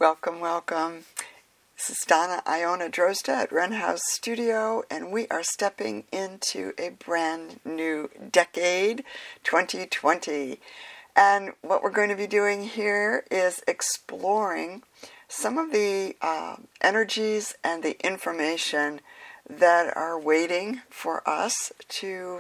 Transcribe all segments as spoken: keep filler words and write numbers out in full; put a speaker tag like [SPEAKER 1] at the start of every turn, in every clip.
[SPEAKER 1] Welcome, welcome. This is Donna Iona Drozda at Wren House Studio, and we are stepping into a brand new decade, twenty twenty. And what we're going to be doing here is exploring some of the uh, energies and the information that are waiting for us to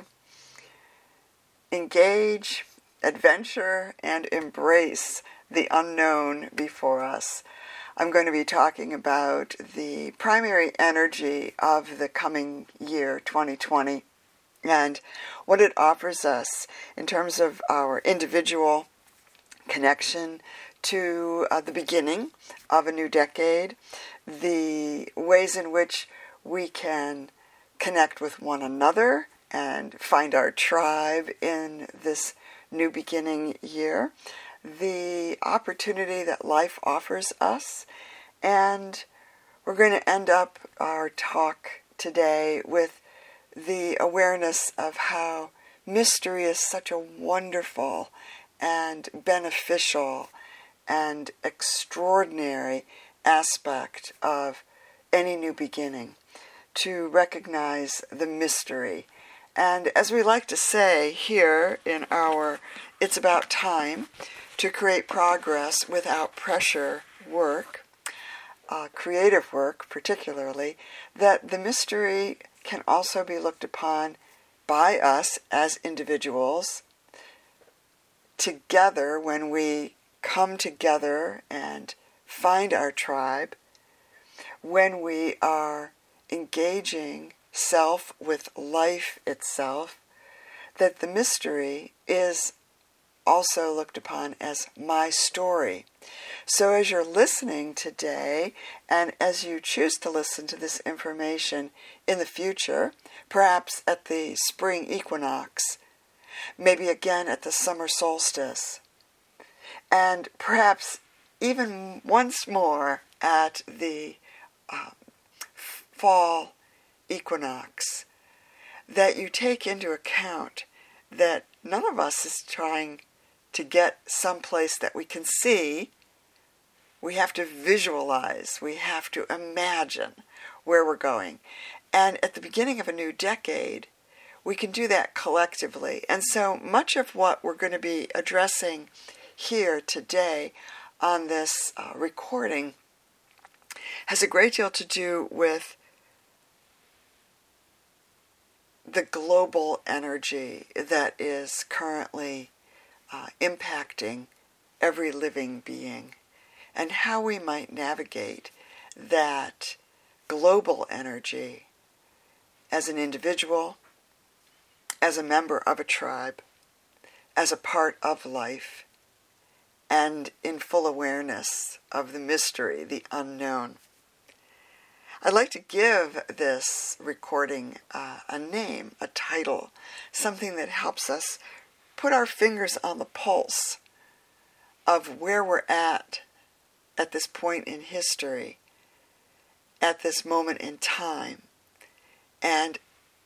[SPEAKER 1] engage, adventure, and embrace the unknown before us. I'm going to be talking about the primary energy of the coming year, twenty twenty, and what it offers us in terms of our individual connection to uh, the beginning of a new decade, the ways in which we can connect with one another and find our tribe in this new beginning year, the opportunity that life offers us, and we're going to end up our talk today with the awareness of how mystery is such a wonderful and beneficial and extraordinary aspect of any new beginning, to recognize the mystery. And as we like to say here in our It's About Time to Create Progress Without Pressure work, uh, creative work particularly, that the mystery can also be looked upon by us as individuals together when we come together and find our tribe, when we are engaging self with life itself, that the mystery is also looked upon as my story. So as you're listening today, and as you choose to listen to this information in the future, perhaps at the spring equinox, maybe again at the summer solstice, and perhaps even once more at the uh, fall equinox, that you take into account that none of us is trying to get someplace that we can see. We have to visualize, we have to imagine where we're going. And at the beginning of a new decade, we can do that collectively. And so much of what we're going to be addressing here today on this uh, recording has a great deal to do with the global energy that is currently uh, impacting every living being, and how we might navigate that global energy as an individual, as a member of a tribe, as a part of life, and in full awareness of the mystery, the unknown. I'd like to give this recording uh, a name, a title, something that helps us put our fingers on the pulse of where we're at at this point in history, at this moment in time, and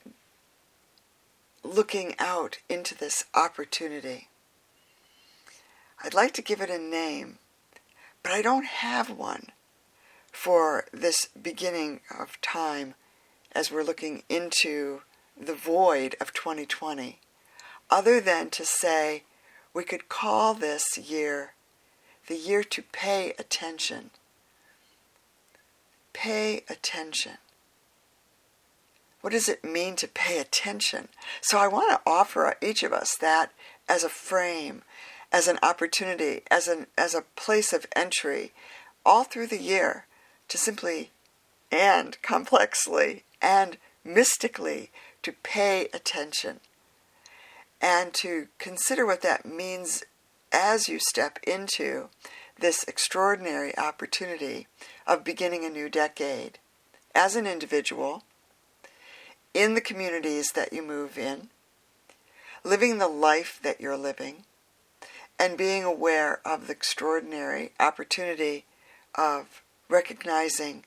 [SPEAKER 1] looking out into this opportunity. I'd like to give it a name, but I don't have one for this beginning of time as we're looking into the void of twenty twenty, other than to say we could call this year the year to pay attention. Pay attention. What does it mean to pay attention? So I want to offer each of us that as a frame, as an opportunity, as an as a place of entry, all through the year, to simply and complexly and mystically to pay attention, and to consider what that means as you step into this extraordinary opportunity of beginning a new decade, as an individual, in the communities that you move in, living the life that you're living, and being aware of the extraordinary opportunity of recognizing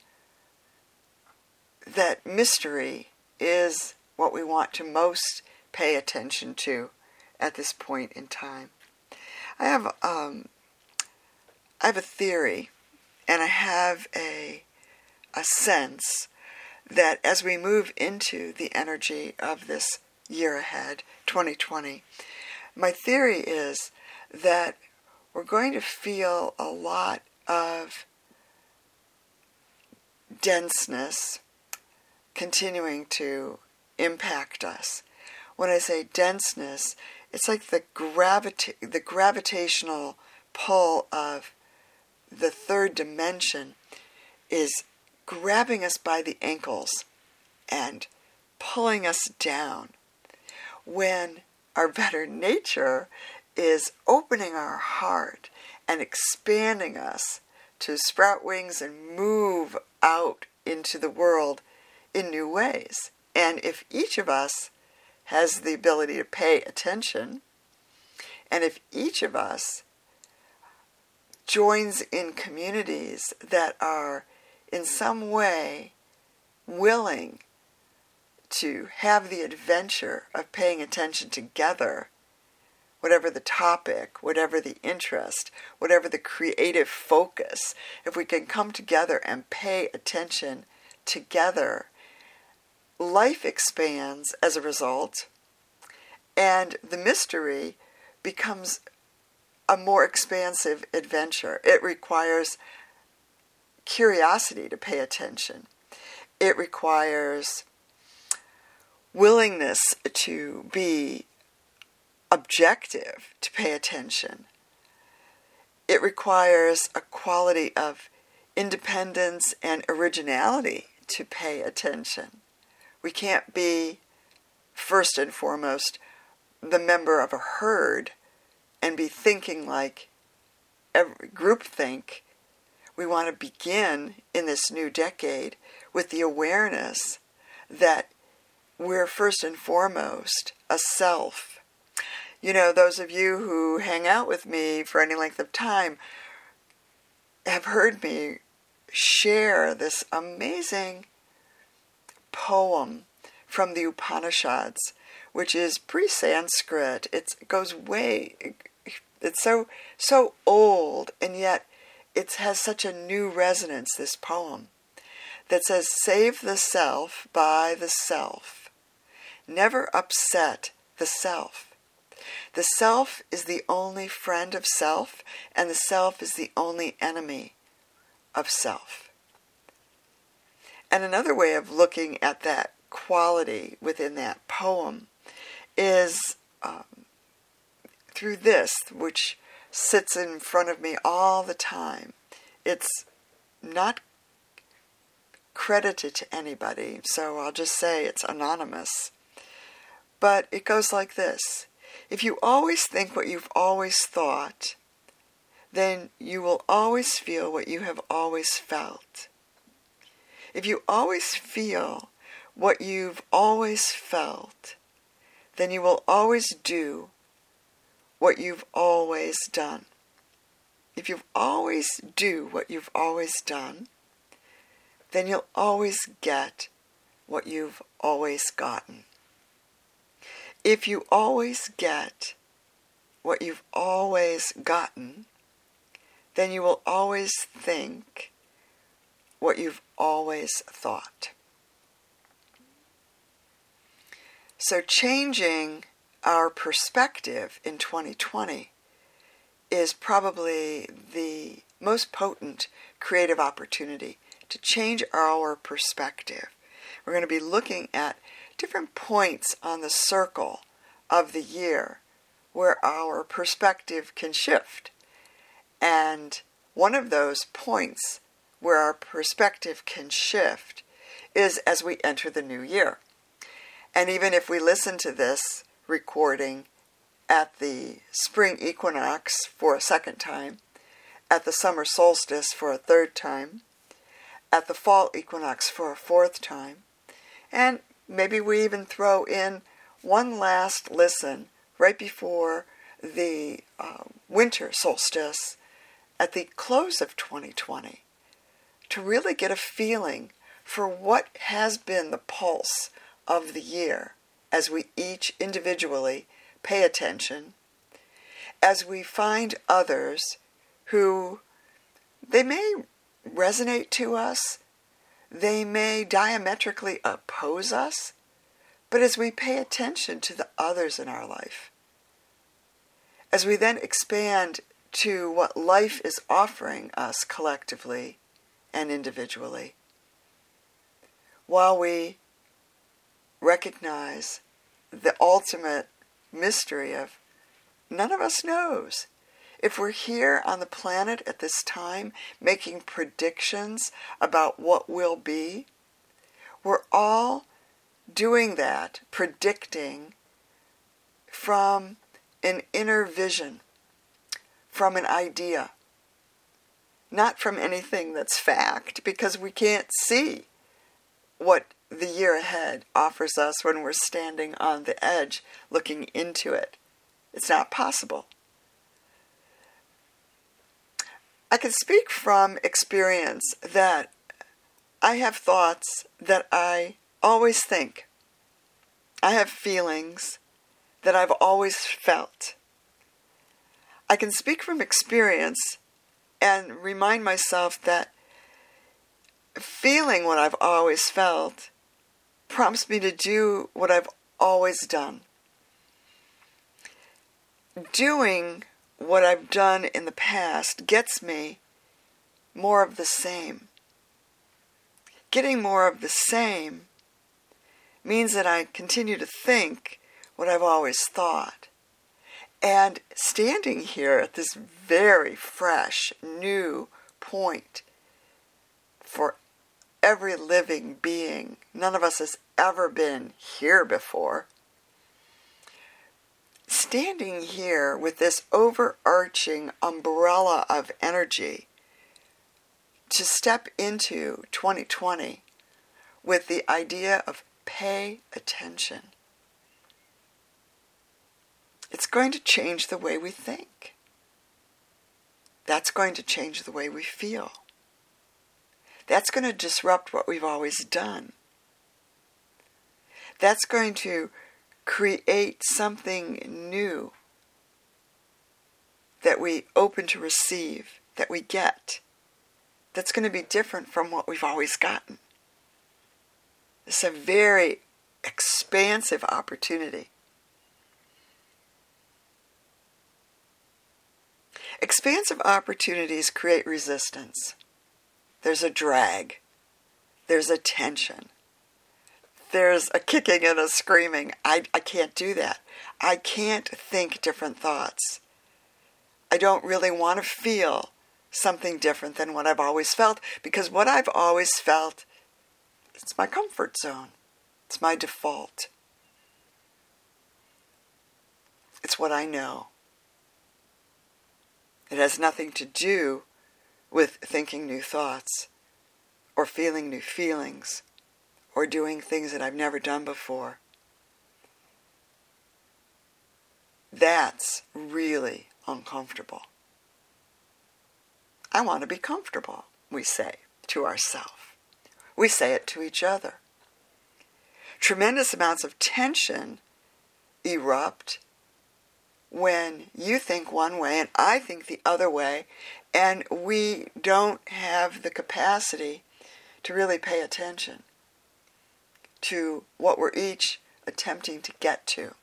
[SPEAKER 1] that mystery is what we want to most pay attention to at this point in time. I have um, I have a theory, and I have a, a sense that as we move into the energy of this year ahead, twenty twenty, my theory is that we're going to feel a lot of denseness continuing to impact us. When I say denseness, it's like the gravita- the gravitational pull of the third dimension is grabbing us by the ankles and pulling us down, when our better nature is opening our heart and expanding us to sprout wings and move out into the world in new ways. And if each of us has the ability to pay attention, and if each of us joins in communities that are in some way willing to have the adventure of paying attention together, whatever the topic, whatever the interest, whatever the creative focus, if we can come together and pay attention together, life expands as a result, and the mystery becomes a more expansive adventure. It requires curiosity to pay attention. It requires willingness to be objective, to pay attention. It requires a quality of independence and originality to pay attention. We can't be, first and foremost, the member of a herd and be thinking like every group think. We want to begin in this new decade with the awareness that we're first and foremost a self. You know, those of you who hang out with me for any length of time have heard me share this amazing poem from the Upanishads, which is pre-Sanskrit. It's, it goes way, it's so so old, and yet it has such a new resonance, this poem, that says, save the self by the self. Never upset the self. The self is the only friend of self, and the self is the only enemy of self. And another way of looking at that quality within that poem is um, through this, which sits in front of me all the time. It's not credited to anybody, so I'll just say it's anonymous. But it goes like this. If you always think what you've always thought, then you will always feel what you have always felt. If you always feel what you've always felt, then you will always do what you've always done. If you always do what you've always done, then you'll always get what you've always gotten. If you always get what you've always gotten, then you will always think what you've always thought. So changing our perspective in twenty twenty is probably the most potent creative opportunity to change our perspective. We're going to be looking at different points on the circle of the year where our perspective can shift. And one of those points where our perspective can shift is as we enter the new year. And even if we listen to this recording at the spring equinox for a second time, at the summer solstice for a third time, at the fall equinox for a fourth time, and maybe we even throw in one last listen right before the uh, winter solstice at the close of twenty twenty to really get a feeling for what has been the pulse of the year as we each individually pay attention, as we find others who they may resonate to us. They may diametrically oppose us. But as we pay attention to the others in our life, as we then expand to what life is offering us collectively and individually, while we recognize the ultimate mystery of none of us knows. If we're here on the planet at this time making predictions about what will be, we're all doing that, predicting from an inner vision, from an idea, not from anything that's fact, because we can't see what the year ahead offers us when we're standing on the edge looking into it. It's not possible. I can speak from experience that I have thoughts that I always think. I have feelings that I've always felt. I can speak from experience and remind myself that feeling what I've always felt prompts me to do what I've always done. Doing what I've done in the past gets me more of the same. Getting more of the same means that I continue to think what I've always thought. And standing here at this very fresh, new point for every living being, none of us has ever been here before. Standing here with this overarching umbrella of energy to step into twenty twenty with the idea of pay attention. It's going to change the way we think. That's going to change the way we feel. That's going to disrupt what we've always done. That's going to create something new that we open to receive, that we get, that's going to be different from what we've always gotten. It's a very expansive opportunity. Expansive opportunities create resistance. There's a drag. There's a tension. There's a kicking and a screaming. I, I can't do that. I can't think different thoughts. I don't really want to feel something different than what I've always felt, because what I've always felt, it's my comfort zone. It's my default. It's what I know. It has nothing to do with thinking new thoughts or feeling new feelings or doing things that I've never done before. That's really uncomfortable. I want to be comfortable, we say to ourselves. We say it to each other. Tremendous amounts of tension erupt when you think one way and I think the other way, and we don't have the capacity to really pay attention to what we're each attempting to get to,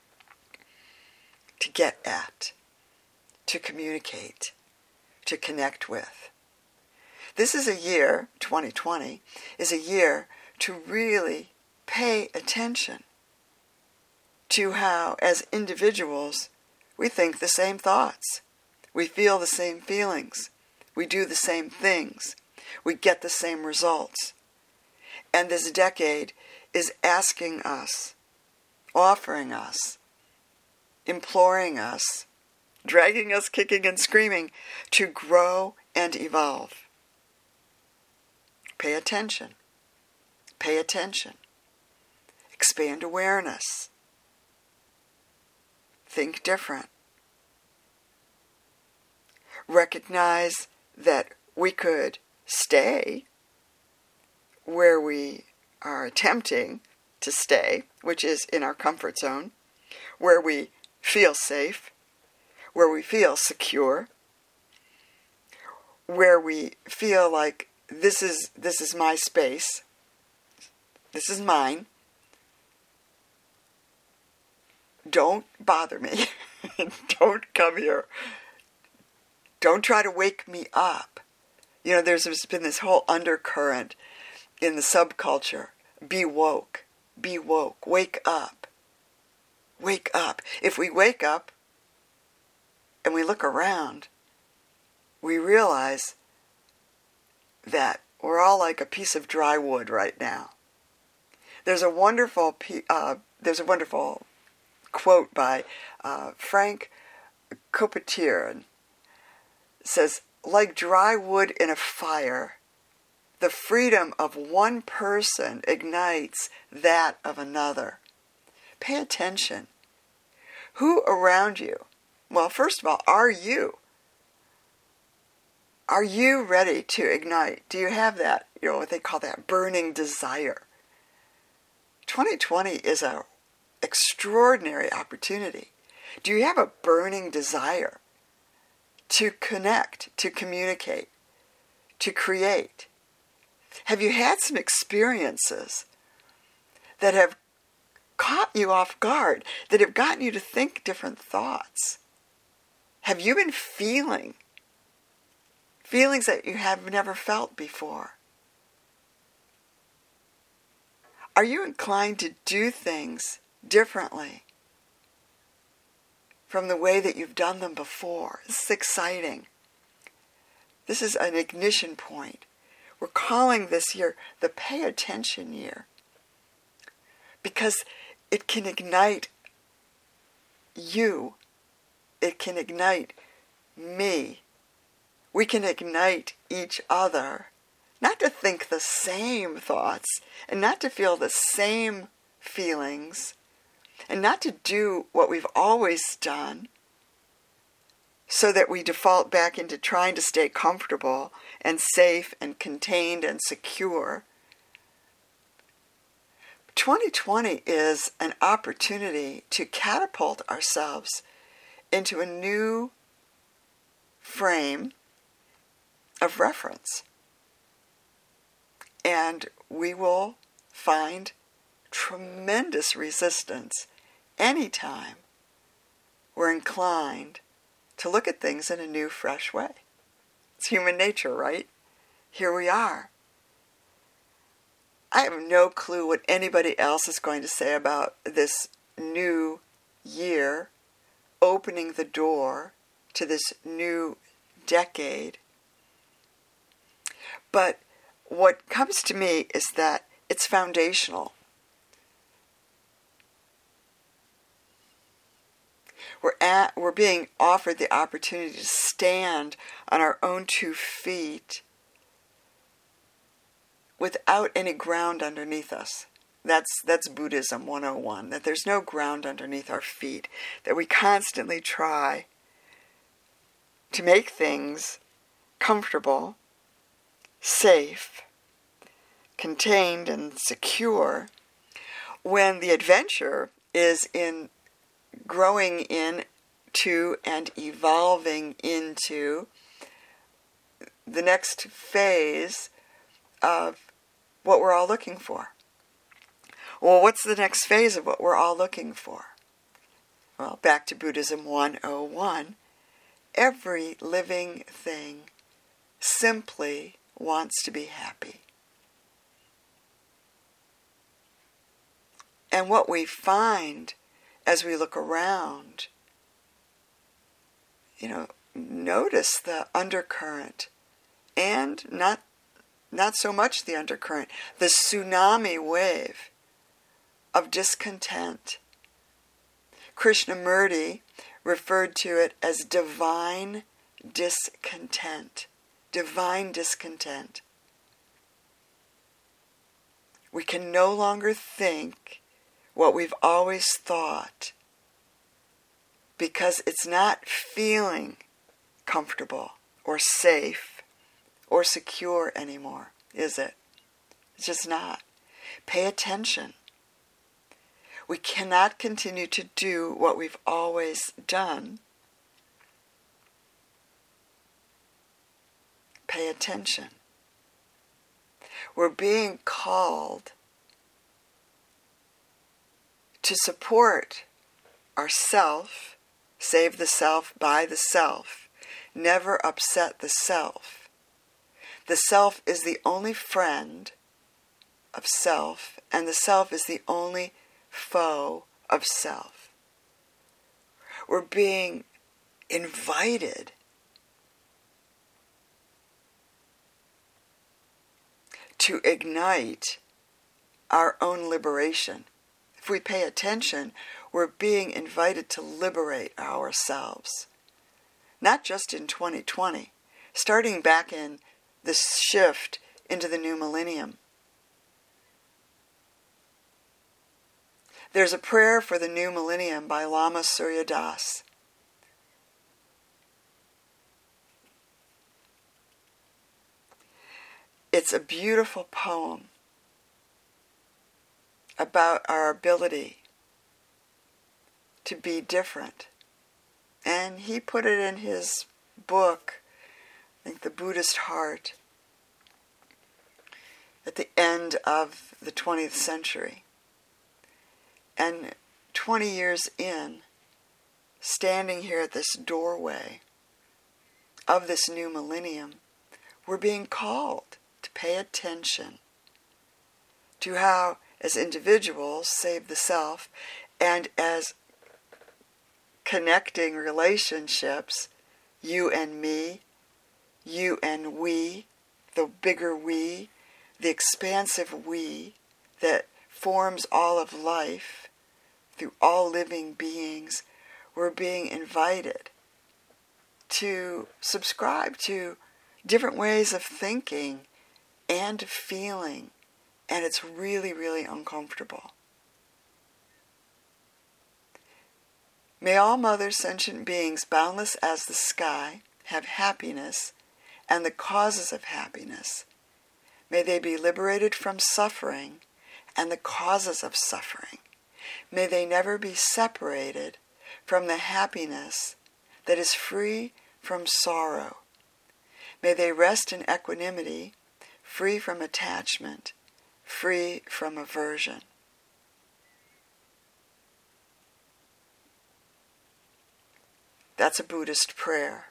[SPEAKER 1] to get at, to communicate, to connect with. This is a year, twenty twenty, is a year to really pay attention to how, as individuals, we think the same thoughts. We feel the same feelings. We do the same things. We get the same results. And this decade is asking us, offering us, imploring us, dragging us kicking and screaming to grow and evolve. Pay attention. Pay attention. Expand awareness. Think different. Recognize that we could stay where we are attempting to stay, which is in our comfort zone, where we feel safe, where we feel secure, where we feel like this is this is my space, this is mine, don't bother me, don't come here, don't try to wake me up. You know, there's, there's been this whole undercurrent in the subculture. Be woke, be woke, wake up, wake up. If we wake up and we look around, we realize that we're all like a piece of dry wood right now. There's a wonderful, uh, there's a wonderful quote by uh, Frank Copeteer. It says, like dry wood in a fire, the freedom of one person ignites that of another. Pay attention. Who around you? Well, first of all, are you? Are you ready to ignite? Do you have that, you know, what they call that burning desire? twenty twenty is an extraordinary opportunity. Do you have a burning desire to connect, to communicate, to create? Have you had some experiences that have caught you off guard, that have gotten you to think different thoughts? Have you been feeling feelings that you have never felt before? Are you inclined to do things differently from the way that you've done them before? This is exciting. This is an ignition point. We're calling this year the Pay Attention Year because it can ignite you. It can ignite me. We can ignite each other, not to think the same thoughts and not to feel the same feelings and not to do what we've always done so that we default back into trying to stay comfortable and safe and contained and secure. twenty twenty is an opportunity to catapult ourselves into a new frame of reference. And we will find tremendous resistance anytime we're inclined to look at things in a new, fresh way. It's human nature, right? Here we are. I have no clue what anybody else is going to say about this new year, opening the door to this new decade. But what comes to me is that it's foundational. We're at, we're being offered the opportunity to stand on our own two feet without any ground underneath us. That's that's Buddhism one oh one, that there's no ground underneath our feet, that we constantly try to make things comfortable, safe, contained, and secure, when the adventure is in growing into and evolving into the next phase of what we're all looking for. Well, what's the next phase of what we're all looking for? Well, back to Buddhism one oh one. Every living thing simply wants to be happy. And what we find as we look around, you know, notice the undercurrent, and not not so much the undercurrent, the tsunami wave of discontent. Krishnamurti referred to it as divine discontent. Divine discontent. We can no longer think what we've always thought because it's not feeling comfortable or safe or secure anymore, is it? It's just not. Pay attention. We cannot continue to do what we've always done. pay attention. We're being called to support ourself, save the self by the self, never upset the self. The self is the only friend of self, and the self is the only foe of self. We're being invited to ignite our own liberation. If we pay attention, we're being invited to liberate ourselves. Not just in twenty twenty, starting back in this shift into the new millennium. There's a prayer for the new millennium by Lama Surya Das. It's a beautiful poem about our ability to be different. And he put it in his book, I think The Buddhist Heart, at the end of the twentieth century. And twenty years in, standing here at this doorway of this new millennium, we're being called to pay attention to how, as individuals, save the self, and as connecting relationships, you and me, you and we, the bigger we, the expansive we that forms all of life through all living beings, we're being invited to subscribe to different ways of thinking and feeling, and it's really, really uncomfortable. May all Mother sentient beings, boundless as the sky, have happiness and the causes of happiness. May they be liberated from suffering and the causes of suffering. May they never be separated from the happiness that is free from sorrow. May they rest in equanimity, free from attachment, free from aversion. That's a Buddhist prayer.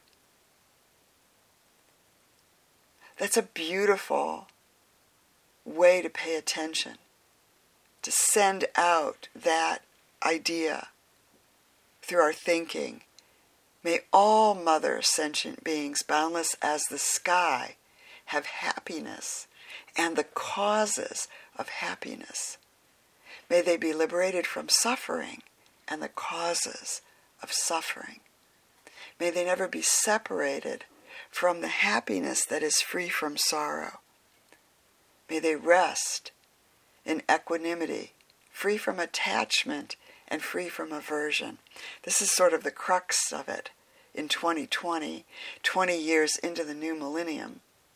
[SPEAKER 1] That's a beautiful way to pay attention, to send out that idea through our thinking. May all Mother sentient beings, boundless as the sky, have happiness and the causes of happiness. May they be liberated from suffering and the causes of suffering. May they never be separated from the happiness that is free from sorrow. May they rest in equanimity, free from attachment and free from aversion. This is sort of the crux of it in twenty twenty, twenty years into the new millennium.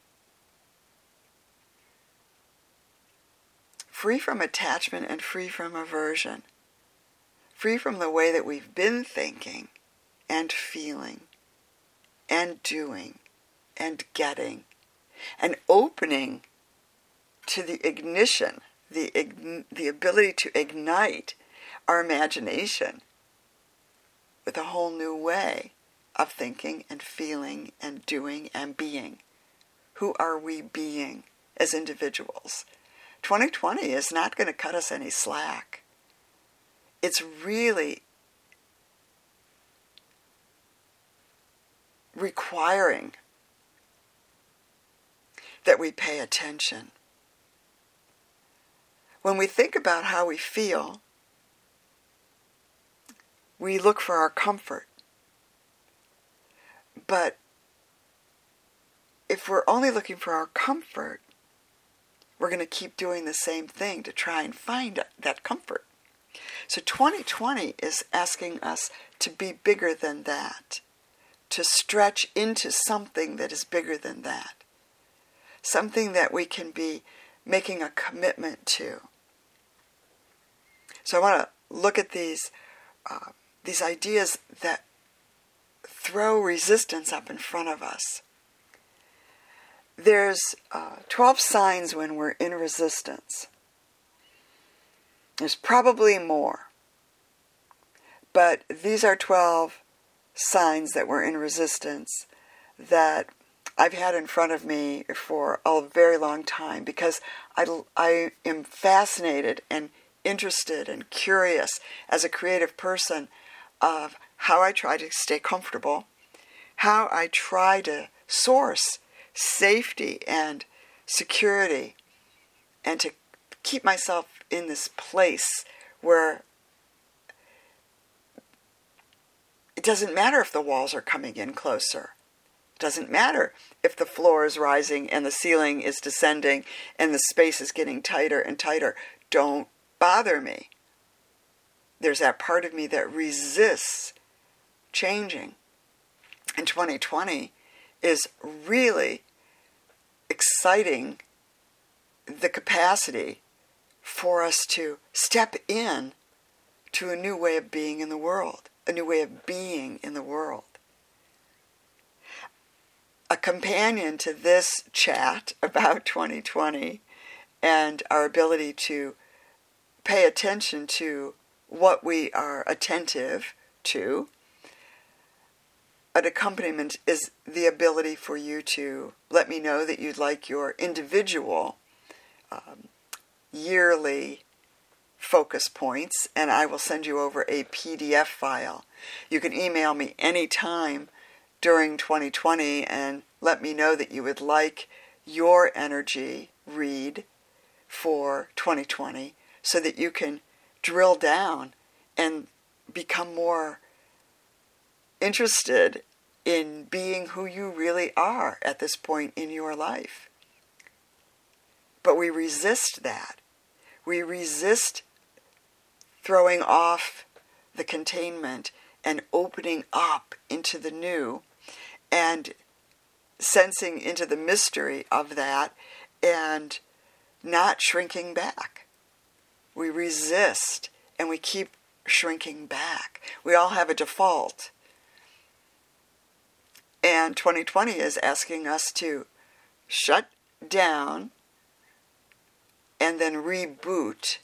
[SPEAKER 1] Free from attachment and free from aversion. Free from the way that we've been thinking and feeling and doing and getting, and opening to the ignition, the ign- the ability to ignite our imagination with a whole new way of thinking and feeling and doing and being. Who are we being as individuals? twenty twenty is not going to cut us any slack. It's really requiring that we pay attention. When we think about how we feel, we look for our comfort. But if we're only looking for our comfort, we're going to keep doing the same thing to try and find that comfort. So twenty twenty is asking us to be bigger than that, to stretch into something that is bigger than that, something that we can be making a commitment to. So I want to look at these uh, these ideas that throw resistance up in front of us. there's uh, twelve signs when we're in resistance. There's probably more. But these are twelve signs that we're in resistance that I've had in front of me for a very long time because I, I am fascinated and interested and curious as a creative person of how I try to stay comfortable, how I try to source safety and security, and to keep myself in this place where it doesn't matter if the walls are coming in closer. It doesn't matter if the floor is rising and the ceiling is descending and the space is getting tighter and tighter. Don't bother me. There's that part of me that resists changing. And twenty twenty is really exciting the capacity for us to step in to a new way of being in the world, a new way of being in the world. A companion to this chat about twenty twenty and our ability to pay attention to what we are attentive to, an accompaniment is the ability for you to let me know that you'd like your individual um, yearly focus points, and I will send you over a P D F file. You can email me anytime during twenty twenty and let me know that you would like your energy read for twenty twenty so that you can drill down and become more interested in being who you really are at this point in your life. But we resist that. We resist throwing off the containment and opening up into the new and sensing into the mystery of that and not shrinking back. We resist and we keep shrinking back. We all have a default. And twenty twenty is asking us to shut down and then reboot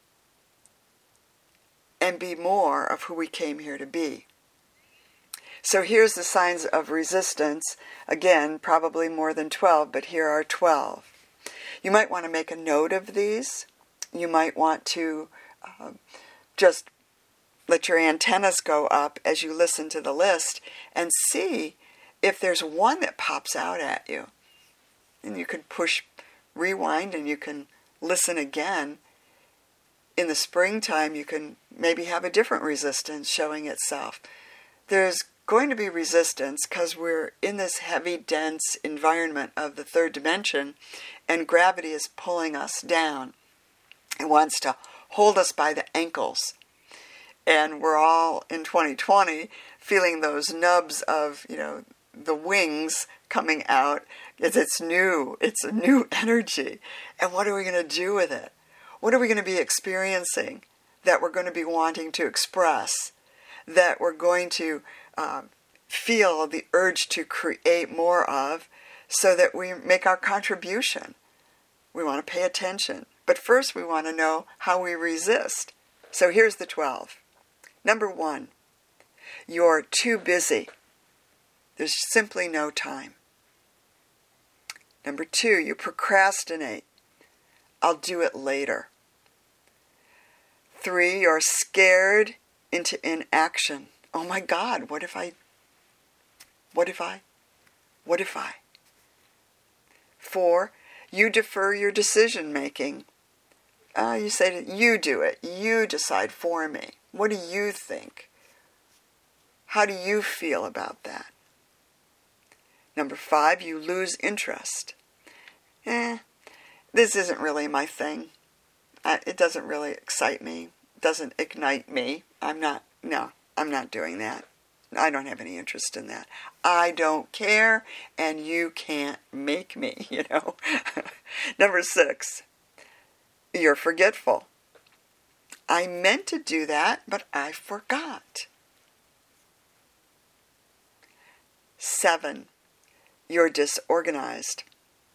[SPEAKER 1] and be more of who we came here to be. So here's the signs of resistance. Again, probably more than twelve, but here are twelve. You might want to make a note of these. You might want to uh, just let your antennas go up as you listen to the list and see if there's one that pops out at you. And you can push rewind and you can listen again. In the springtime, you can maybe have a different resistance showing itself. There's going to be resistance because we're in this heavy, dense environment of the third dimension, and gravity is pulling us down. It wants to hold us by the ankles. And we're all in twenty twenty feeling those nubs of, you know, the wings coming out. It's, it's new. It's a new energy. And what are we going to do with it? What are we going to be experiencing that we're going to be wanting to express, that we're going to uh, feel the urge to create more of so that we make our contribution? We want to pay attention. But first we want to know how we resist. So here's the twelve. Number one, you're too busy. There's simply no time. Number two, you procrastinate. I'll do it later. Three, you're scared into inaction. Oh my God, what if I, what if I, what if I? Four, you defer your decision making. Uh, you say, to, you do it. You decide for me. What do you think? How do you feel about that? Number five, you lose interest. Eh, this isn't really my thing. Uh, it doesn't really excite me. It doesn't ignite me. I'm not, no, I'm not doing that. I don't have any interest in that. I don't care, and you can't make me, you know. Number six, you're forgetful. I meant to do that, but I forgot. Seven, you're disorganized.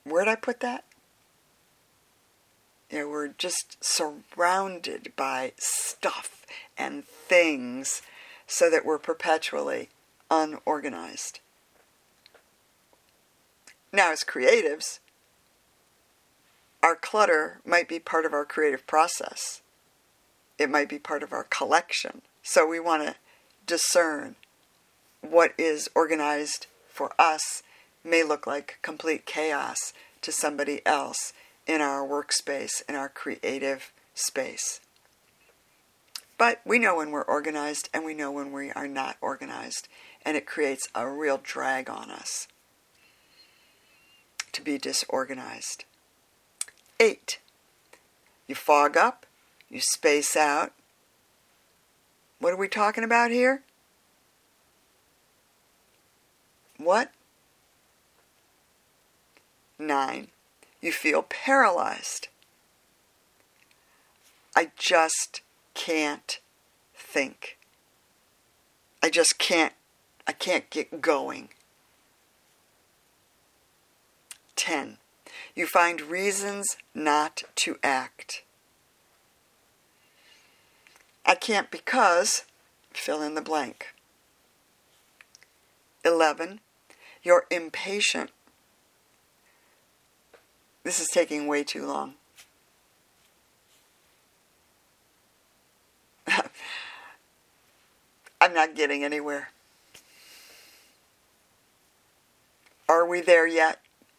[SPEAKER 1] where'd I put that? You know, we're just surrounded by stuff and things so that we're perpetually unorganized. Now, as creatives, our clutter might be part of our creative process. It might be part of our collection. So we want to discern what is organized for us may look like complete chaos to somebody else in our workspace, in our creative space. But we know when we're organized and we know when we are not organized, and it creates a real drag on us to be disorganized. Eight, you fog up, you space out. What are we talking about here? What? Nine, you feel paralyzed. I just can't think. I just can't, I can't get going. Ten, you find reasons not to act. I can't because, fill in the blank. Eleven, you're impatient. This is taking way too long. I'm not getting anywhere. Are we there yet?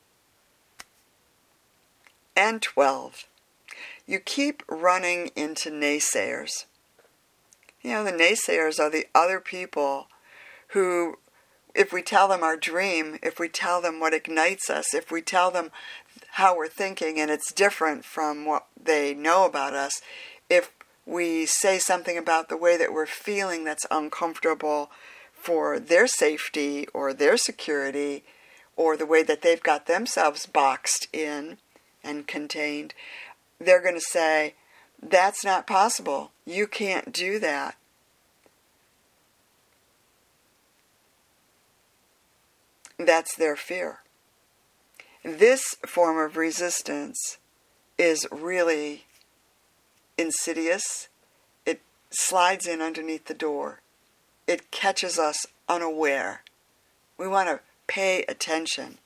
[SPEAKER 1] And twelve, you keep running into naysayers. You know, the naysayers are the other people who, if we tell them our dream, if we tell them what ignites us, if we tell them how we're thinking and it's different from what they know about us, if we say something about the way that we're feeling that's uncomfortable for their safety or their security or the way that they've got themselves boxed in and contained, they're going to say, that's not possible. You can't do that. That's their fear. This form of resistance is really insidious. It slides in underneath the door. It catches us unaware. We want to pay attention.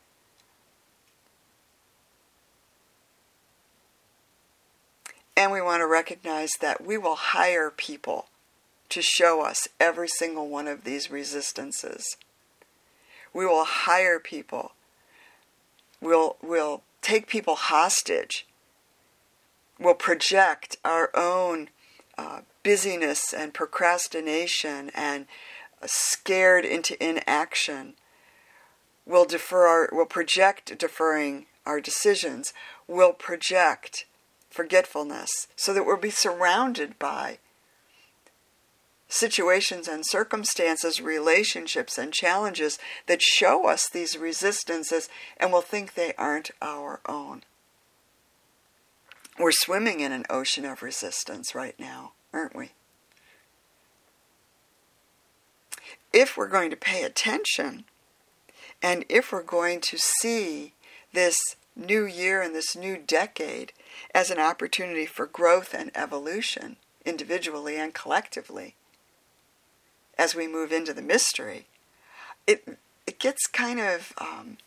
[SPEAKER 1] And we want to recognize that we will hire people to show us every single one of these resistances. We will hire people. We'll, we'll take people hostage. We'll project our own uh, busyness and procrastination and uh, scared into inaction. We'll defer our, we'll project deferring our decisions. We'll project forgetfulness so that we'll be surrounded by situations and circumstances, relationships and challenges that show us these resistances, and we'll think they aren't our own. We're swimming in an ocean of resistance right now, aren't we? If we're going to pay attention, and if we're going to see this new year and this new decade as an opportunity for growth and evolution, individually and collectively, as we move into the mystery, it it gets kind of um,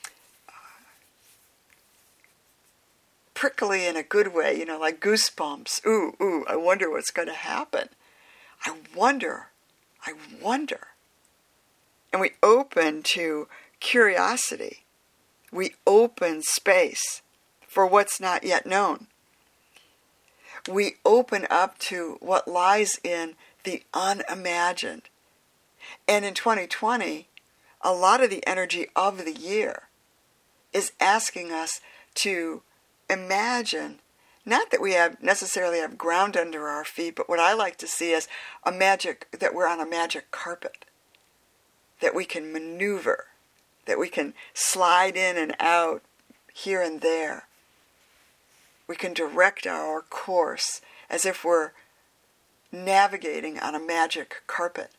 [SPEAKER 1] prickly in a good way, you know, like goosebumps. Ooh, ooh, I wonder what's going to happen. I wonder, I wonder. And we open to curiosity. We open space for what's not yet known. We open up to what lies in the unimagined. And in twenty twenty, a lot of the energy of the year is asking us to imagine, not that we have necessarily have ground under our feet, but what I like to see is a magic, that we're on a magic carpet, that we can maneuver, that we can slide in and out here and there. We can direct our course as if we're navigating on a magic carpet.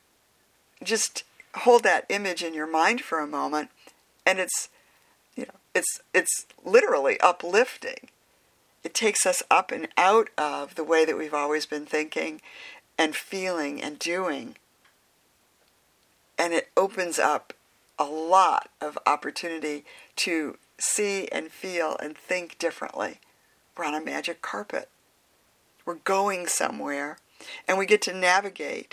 [SPEAKER 1] Just hold that image in your mind for a moment, and it's, you know, It's, it's literally uplifting. It takes us up and out of the way that we've always been thinking and feeling and doing. And it opens up a lot of opportunity to see and feel and think differently. We're on a magic carpet. We're going somewhere, and we get to navigate.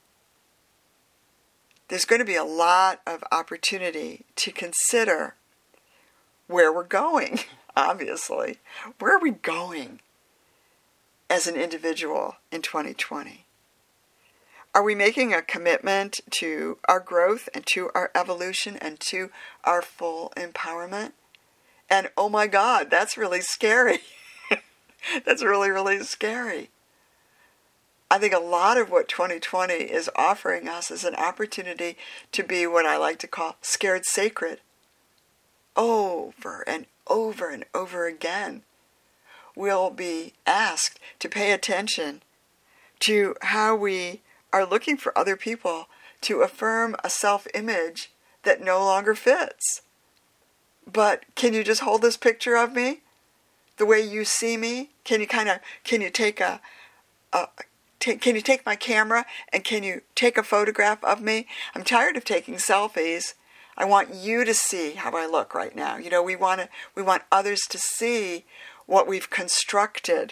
[SPEAKER 1] There's going to be a lot of opportunity to consider where we're going, obviously. Where are we going as an individual in twenty twenty? Are we making a commitment to our growth and to our evolution and to our full empowerment? And oh my God, that's really scary. That's really, really scary. I think a lot of what twenty twenty is offering us is an opportunity to be what I like to call scared sacred. Over and over and over again, we'll be asked to pay attention to how we are looking for other people to affirm a self-image that no longer fits. But can you just hold this picture of me the way you see me? Can you kind of, can you take a, a take, can you take my camera and can you take a photograph of me? I'm tired of taking selfies. I want you to see how I look right now. You know, we want to, we want others to see what we've constructed,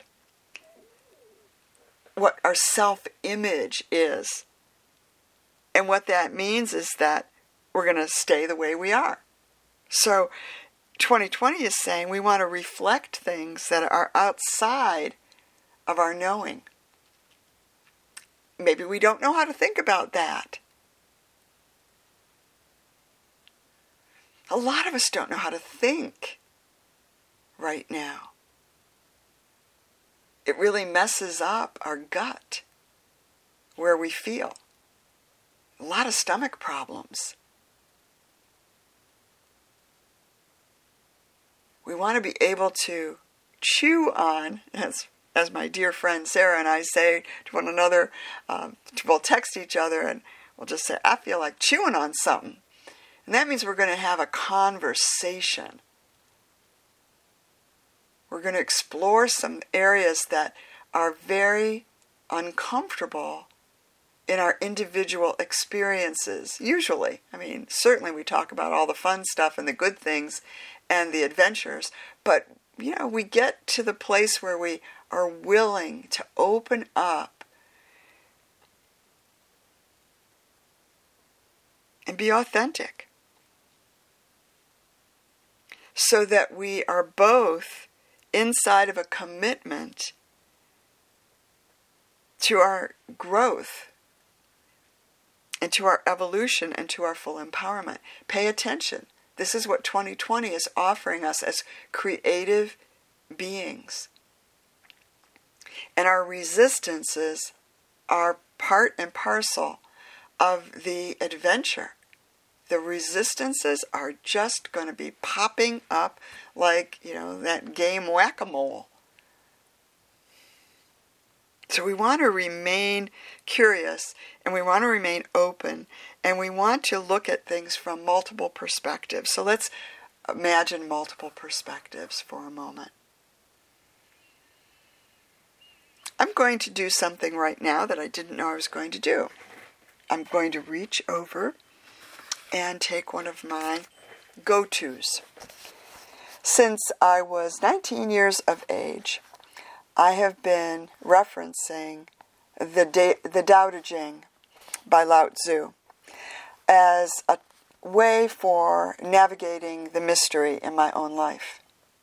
[SPEAKER 1] what our self-image is. And what that means is that we're going to stay the way we are. So twenty twenty is saying we want to reflect things that are outside of our knowing. Maybe we don't know how to think about that. A lot of us don't know how to think right now. It really messes up our gut, where we feel. A lot of stomach problems. We want to be able to chew on, as, as my dear friend Sarah and I say to one another, um, we'll text each other and we'll just say, I feel like chewing on something. And that means we're going to have a conversation. We're going to explore some areas that are very uncomfortable in our individual experiences, usually. I mean, certainly we talk about all the fun stuff and the good things and the adventures, but, you know, we get to the place where we are willing to open up and be authentic so that we are both inside of a commitment to our growth and to our evolution and to our full empowerment. Pay attention. This is what twenty twenty is offering us as creative beings. And our resistances are part and parcel of the adventure. The resistances are just going to be popping up like, you know, that game Whack-A-Mole. So we want to remain curious, and we want to remain open, and we want to look at things from multiple perspectives. So let's imagine multiple perspectives for a moment. I'm going to do something right now that I didn't know I was going to do. I'm going to reach over and take one of my go-tos. Since I was nineteen years of age, I have been referencing the, da- the Tao Te Ching by Lao Tzu as a way for navigating the mystery in my own life.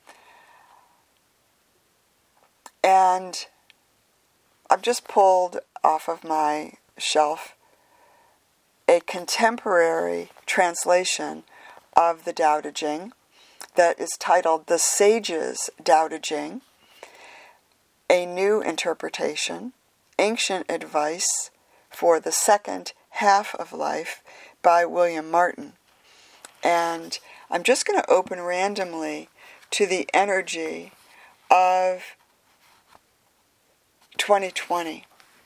[SPEAKER 1] And I've just pulled off of my shelf a contemporary translation of the Tao Te Ching that is titled The Sage's Tao Te Ching, a New Interpretation, Ancient Advice for the Second Half of Life by William Martin. And I'm just going to open randomly to the energy of twenty twenty.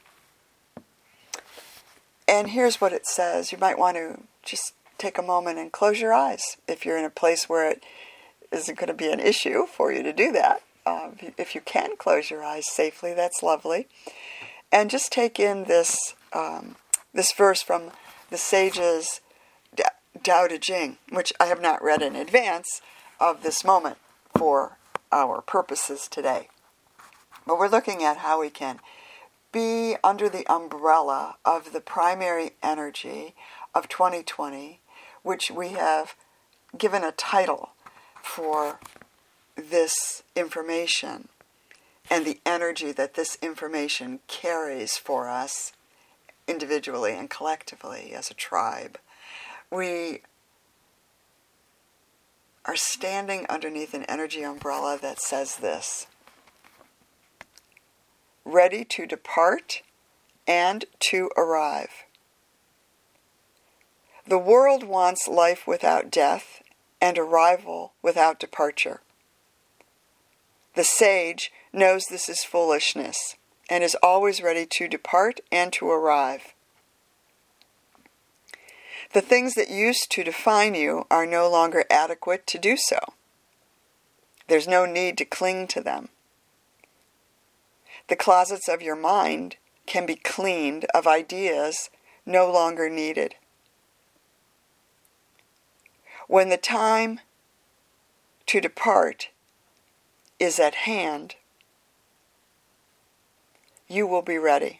[SPEAKER 1] And here's what it says. You might want to just take a moment and close your eyes if you're in a place where it isn't going to be an issue for you to do that. Um, if you can close your eyes safely, that's lovely. And just take in this um, this verse from the sages' Tao Te Ching, which I have not read in advance of this moment for our purposes today. But we're looking at how we can be under the umbrella of the primary energy of twenty twenty, which we have given a title for this information and the energy that this information carries for us individually and collectively as a tribe. We are standing underneath an energy umbrella that says this: ready to depart and to arrive. The world wants life without death and arrival without departure. The sage knows this is foolishness and is always ready to depart and to arrive. The things that used to define you are no longer adequate to do so. There's no need to cling to them. The closets of your mind can be cleaned of ideas no longer needed. When the time to depart is at hand, you will be ready.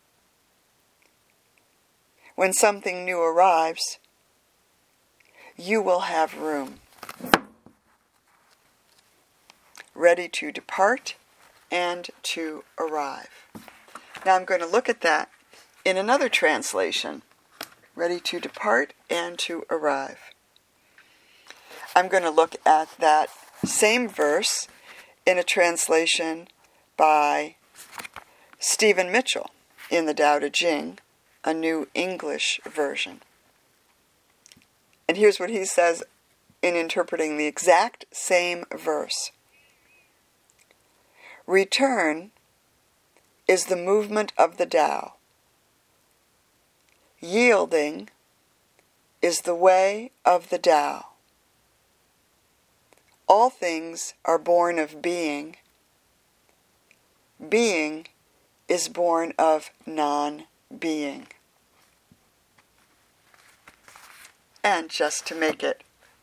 [SPEAKER 1] When something new arrives, you will have room. Ready to depart and to arrive. Now I'm going to look at that in another translation. Ready to depart and to arrive. I'm going to look at that same verse in a translation by Stephen Mitchell in the Tao Te Ching, a New English version. And here's what he says in interpreting the exact same verse. Return is the movement of the Tao. Yielding is the way of the Tao. All things are born of being. Being is born of non-being. And just to make it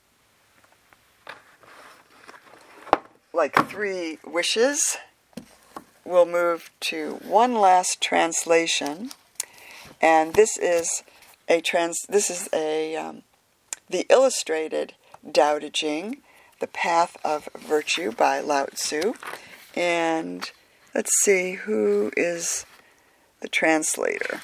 [SPEAKER 1] like three wishes, we'll move to one last translation, and this is a trans. This is a um, the illustrated Tao Te Ching, The Path of Virtue by Lao Tzu, and let's see who is the translator.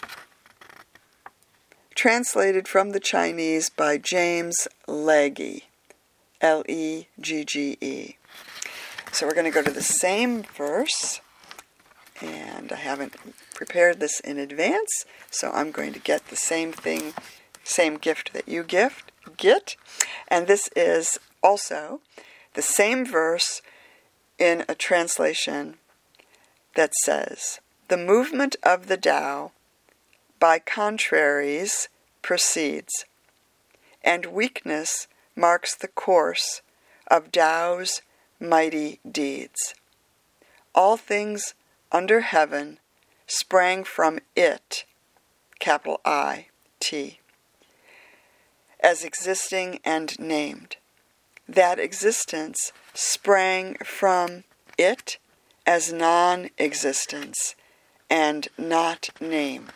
[SPEAKER 1] Translated from the Chinese by James Legge, L E G G E. So we're going to go to the same verse, and I haven't prepared this in advance, so I'm going to get the same thing, same gift that you gift get, and this is also the same verse in a translation that says, "The movement of the Tao by contraries proceeds, and weakness marks the course of Tao's mighty deeds. All things under heaven sprang from it, capital I, T, as existing and named. That existence sprang from it as non-existence and not named."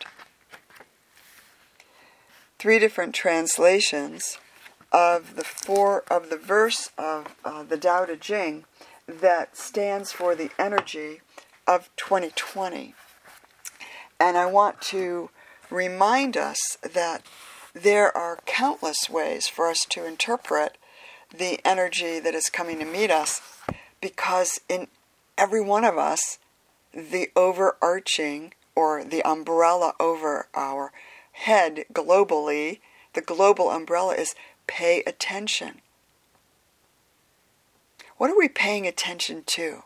[SPEAKER 1] Three different translations of the four of the verse of uh, the Tao Te Ching that stands for the energy of twenty twenty. And I want to remind us that there are countless ways for us to interpret the energy that is coming to meet us, because in every one of us, the overarching or the umbrella over our head globally, the global umbrella is pay attention. What are we paying attention to?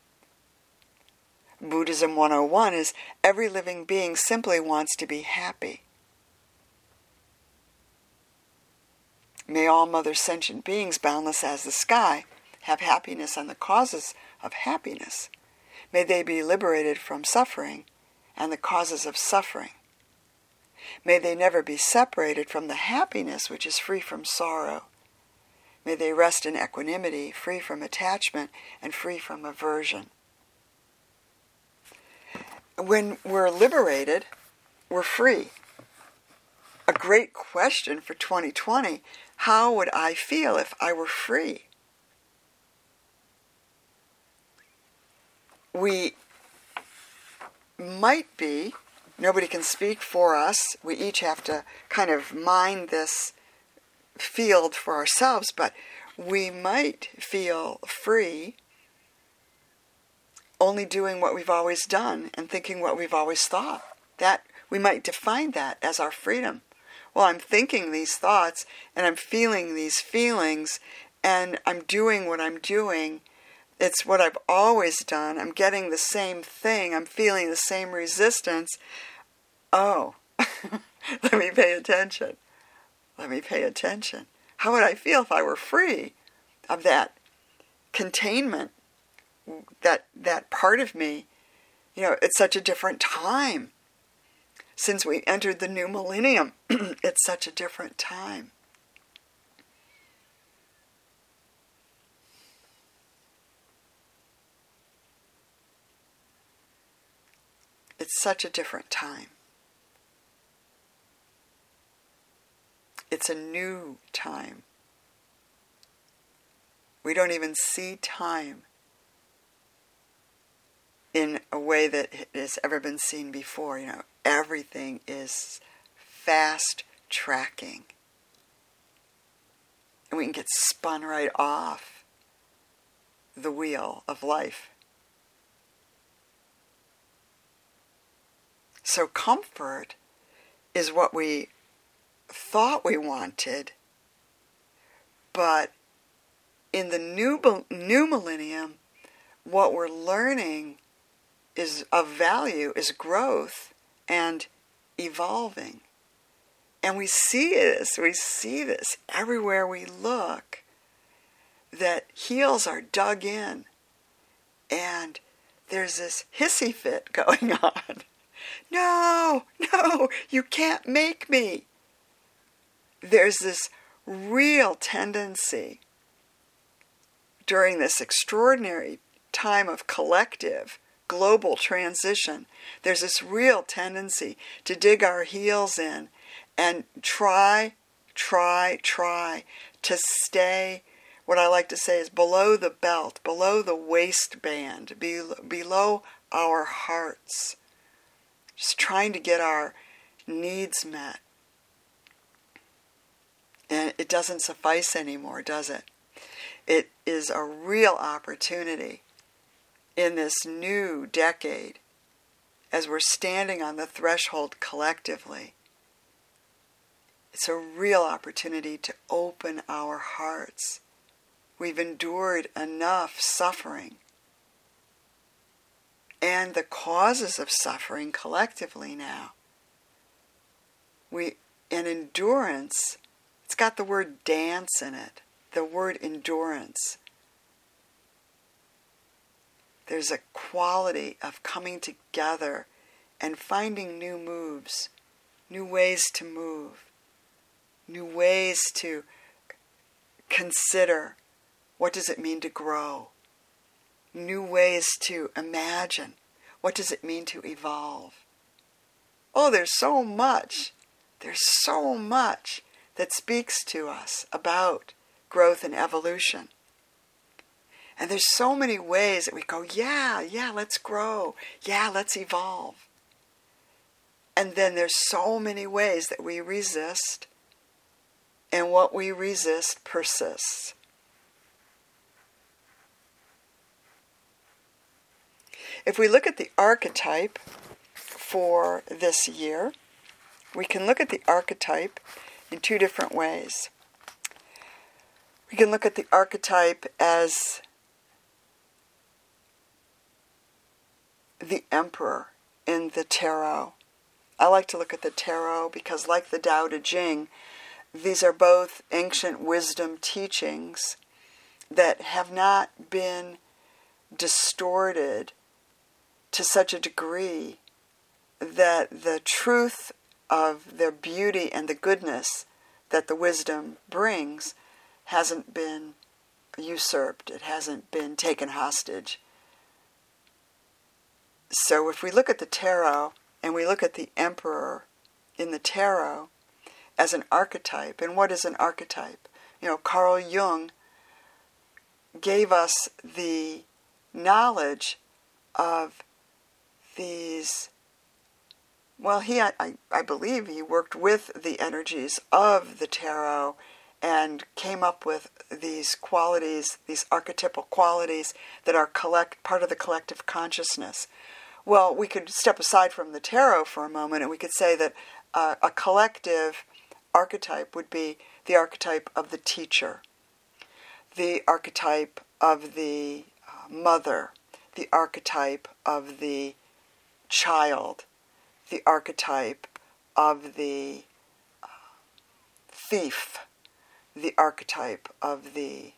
[SPEAKER 1] Buddhism one oh one is every living being simply wants to be happy. May all mother sentient beings, boundless as the sky, have happiness and the causes of happiness. May they be liberated from suffering and the causes of suffering. May they never be separated from the happiness which is free from sorrow. May they rest in equanimity, free from attachment and free from aversion. When we're liberated, we're free. A great question for twenty twenty, how would I feel if I were free? We might be, nobody can speak for us, we each have to kind of mine this field for ourselves, but we might feel free only doing what we've always done and thinking what we've always thought. That we might define that as our freedom. Well, I'm thinking these thoughts and I'm feeling these feelings and I'm doing what I'm doing. It's what I've always done. I'm getting the same thing. I'm feeling the same resistance. Oh, let me pay attention. Let me pay attention. How would I feel if I were free of that containment, that that part of me? You know, it's such a different time. Since we entered the new millennium, it's such a different time. It's such a different time. It's a new time. We don't even see time in a way that has ever been seen before. You know, everything is fast tracking. And we can get spun right off the wheel of life. So comfort is what we thought we wanted, but in the new new millennium, what we're learning is of value is growth and evolving. And we see this, we see this everywhere we look, that heels are dug in and there's this hissy fit going on. No, no, you can't make me. There's this real tendency during this extraordinary time of collective global transition. There's this real tendency to dig our heels in and try, try, try to stay, what I like to say is below the belt, below the waistband, be, below our hearts. Just trying to get our needs met. And it doesn't suffice anymore, does it? It is a real opportunity in this new decade, as we're standing on the threshold collectively. It's a real opportunity to open our hearts. We've endured enough suffering and the causes of suffering collectively now. We, and endurance, it's got the word dance in it, the word endurance. There's a quality of coming together and finding new moves, new ways to move, new ways to consider what does it mean to grow, new ways to imagine what does it mean to evolve. Oh, there's so much, there's so much that speaks to us about growth and evolution. And there's so many ways that we go, yeah, yeah, let's grow. Yeah, let's evolve. And then there's so many ways that we resist, and what we resist persists. If we look at the archetype for this year, we can look at the archetype in two different ways. We can look at the archetype as the emperor in the tarot. I like to look at the tarot because, like the Tao Te Ching, These are both ancient wisdom teachings that have not been distorted to such a degree that the truth of their beauty and the goodness that the wisdom brings hasn't been usurped. It hasn't been taken hostage. So if we look at the tarot and we look at the emperor in the tarot as an archetype, and what is an archetype? You know, Carl Jung gave us the knowledge of these, well, he, I, I believe he worked with the energies of the tarot and came up with these qualities, these archetypal qualities that are collect part of the collective consciousness. Well, we could step aside from the tarot for a moment and we could say that uh, a collective archetype would be the archetype of the teacher, the archetype of the uh, mother, the archetype of the child, the archetype of the uh, thief, the archetype of the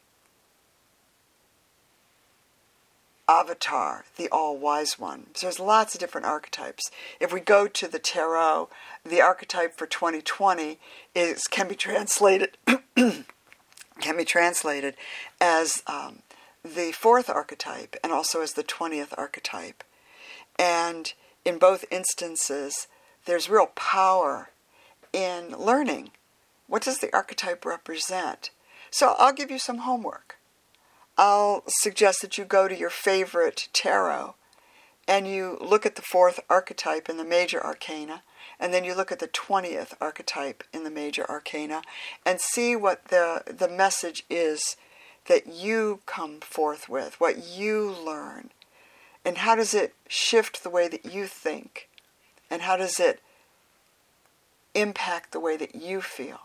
[SPEAKER 1] avatar, the all-wise one. So there's lots of different archetypes. If we go to the tarot, the archetype for twenty twenty is can be translated can be translated as um, the fourth archetype and also as the twentieth archetype. And in both instances, there's real power in learning. What does the archetype represent? So I'll give you some homework. I'll suggest that you go to your favorite tarot and you look at the fourth archetype in the major arcana, and then you look at the twentieth archetype in the major arcana and see what the, the message is that you come forth with, what you learn. And how does it shift the way that you think? And how does it impact the way that you feel?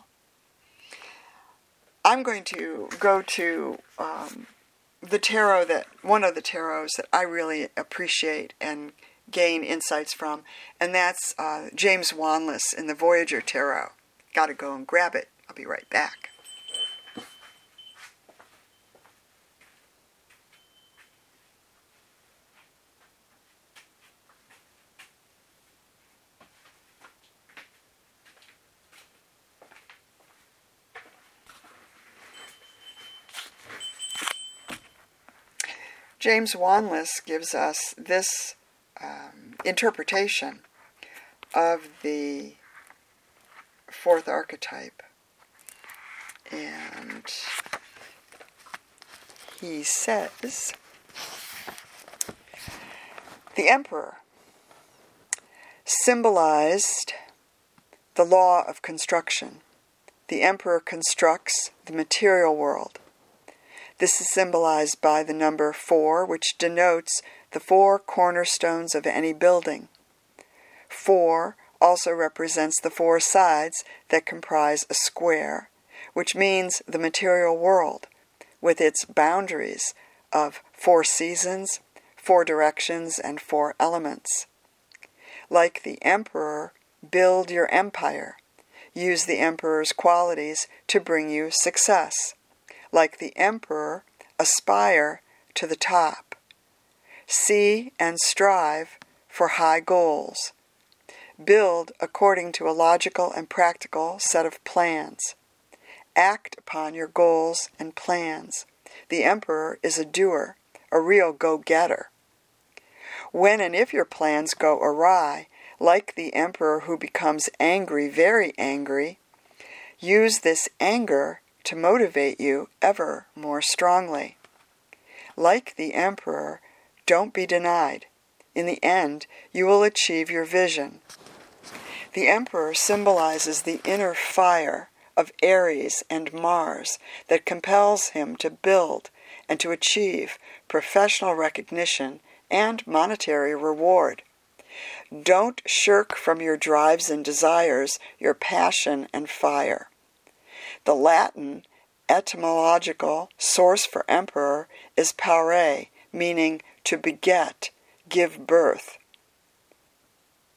[SPEAKER 1] I'm going to go to um, the tarot that, one of the tarots that I really appreciate and gain insights from, and that's uh, James Wanless in the Voyager Tarot. Got to go and grab it. I'll be right back. James Wanless gives us this um, interpretation of the fourth archetype. And he says, the Emperor symbolized the law of construction. The Emperor constructs the material world. This is symbolized by the number four, which denotes the four cornerstones of any building. Four also represents the four sides that comprise a square, which means the material world, with its boundaries of four seasons, four directions, and four elements. Like the Emperor, build your empire. Use the Emperor's qualities to bring you success. Like the Emperor, aspire to the top. See and strive for high goals. Build according to a logical and practical set of plans. Act upon your goals and plans. The Emperor is a doer, a real go-getter. When and if your plans go awry, like the Emperor who becomes angry, very angry, use this anger to motivate you ever more strongly. Like the Emperor, don't be denied. In the end, you will achieve your vision. The Emperor symbolizes the inner fire of Aries and Mars that compels him to build and to achieve professional recognition and monetary reward. Don't shirk from your drives and desires, your passion and fire. The Latin etymological source for emperor is parere, meaning to beget, give birth.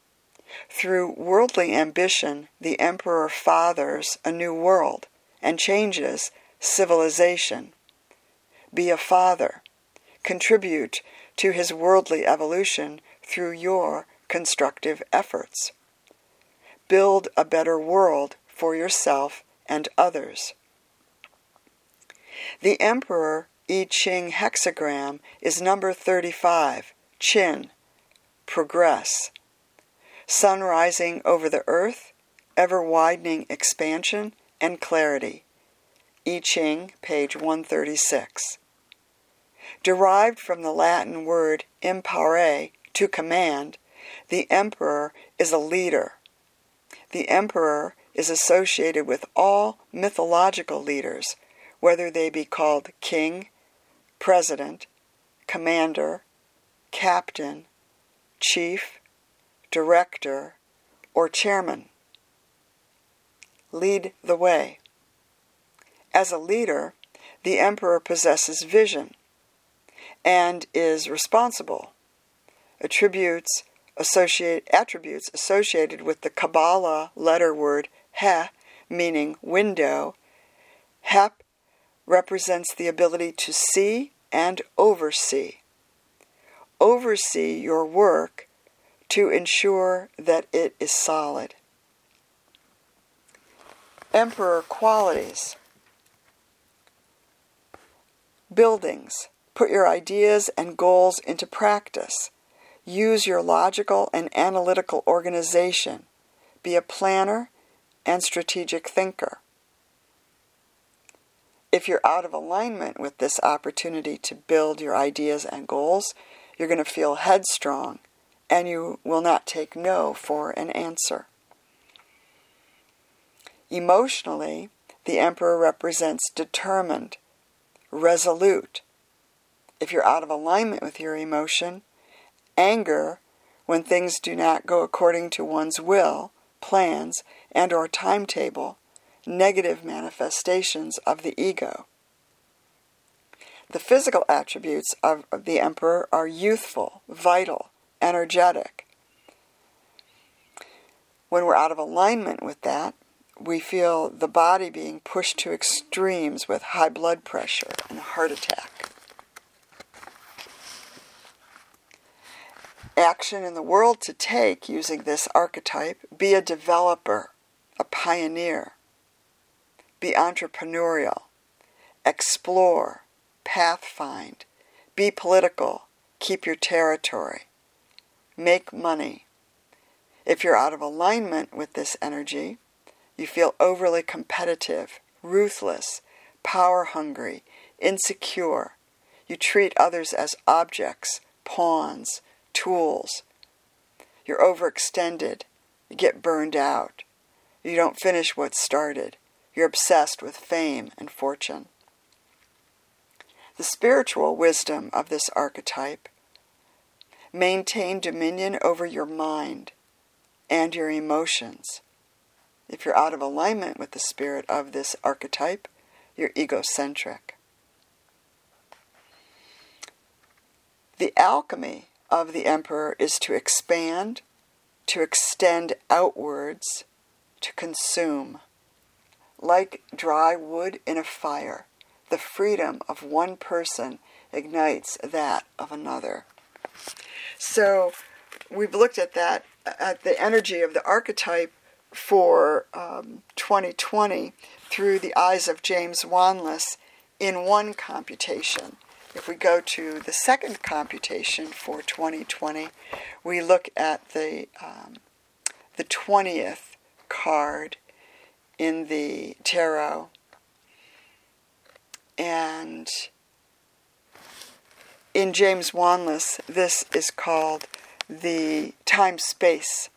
[SPEAKER 1] Through worldly ambition, the emperor fathers a new world and changes civilization. Be a father. Contribute to his worldly evolution through your constructive efforts. Build a better world for yourself and others. The Emperor I Ching hexagram is number thirty-five, Chin, progress. Sun rising over the earth, ever-widening expansion and clarity. I Ching, page one thirty-six. Derived from the Latin word imparare, to command, the emperor is a leader. The emperor is associated with all mythological leaders, whether they be called king, president, commander, captain, chief, director, or chairman. Lead the way. As a leader, the emperor possesses vision and is responsible. Attributes, associate, attributes associated with the Kabbalah letter word He, meaning window. Hep represents the ability to see and oversee. Oversee your work to ensure that it is solid. Emperor qualities. Buildings. Put your ideas and goals into practice. Use your logical and analytical organization. Be a planner and strategic thinker. If you're out of alignment with this opportunity to build your ideas and goals, you're going to feel headstrong, and you will not take no for an answer. Emotionally, the Emperor represents determined, resolute. If you're out of alignment with your emotion, anger when things do not go according to one's will, plans, and or timetable, negative manifestations of the ego. The physical attributes of the Emperor are youthful, vital, energetic. When we're out of alignment with that, we feel the body being pushed to extremes with high blood pressure and heart attack. Action in the world to take using this archetype: be a developer, a pioneer. Be entrepreneurial, explore, pathfind, be political, keep your territory, make money. If you're out of alignment with this energy, you feel overly competitive, ruthless, power-hungry, insecure. You treat others as objects, pawns, tools. You're overextended. You get burned out. You don't finish what's started. You're obsessed with fame and fortune. The spiritual wisdom of this archetype: maintain dominion over your mind and your emotions. If you're out of alignment with the spirit of this archetype, you're egocentric. The alchemy of the Emperor is to expand, to extend outwards, to consume. Like dry wood in a fire, the freedom of one person ignites that of another. So we've looked at that, at the energy of the archetype for um, twenty twenty through the eyes of James Wanless in one computation. If we go to the second computation for twenty twenty, we look at the um, the twentieth card in the tarot, and in James Wanless, this is called the time-space.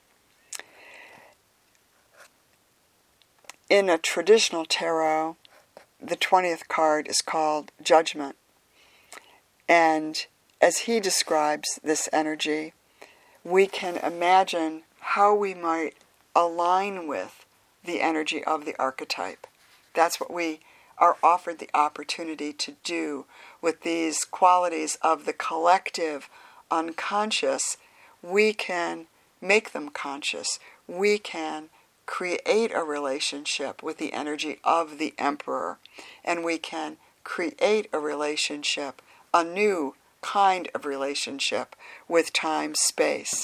[SPEAKER 1] In a traditional tarot, the twentieth card is called Judgment. And as he describes this energy, we can imagine how we might align with the energy of the archetype. That's what we are offered the opportunity to do with these qualities of the collective unconscious. We can make them conscious. We can create a relationship with the energy of the Emperor, and we can create a relationship, a new kind of relationship with time-space.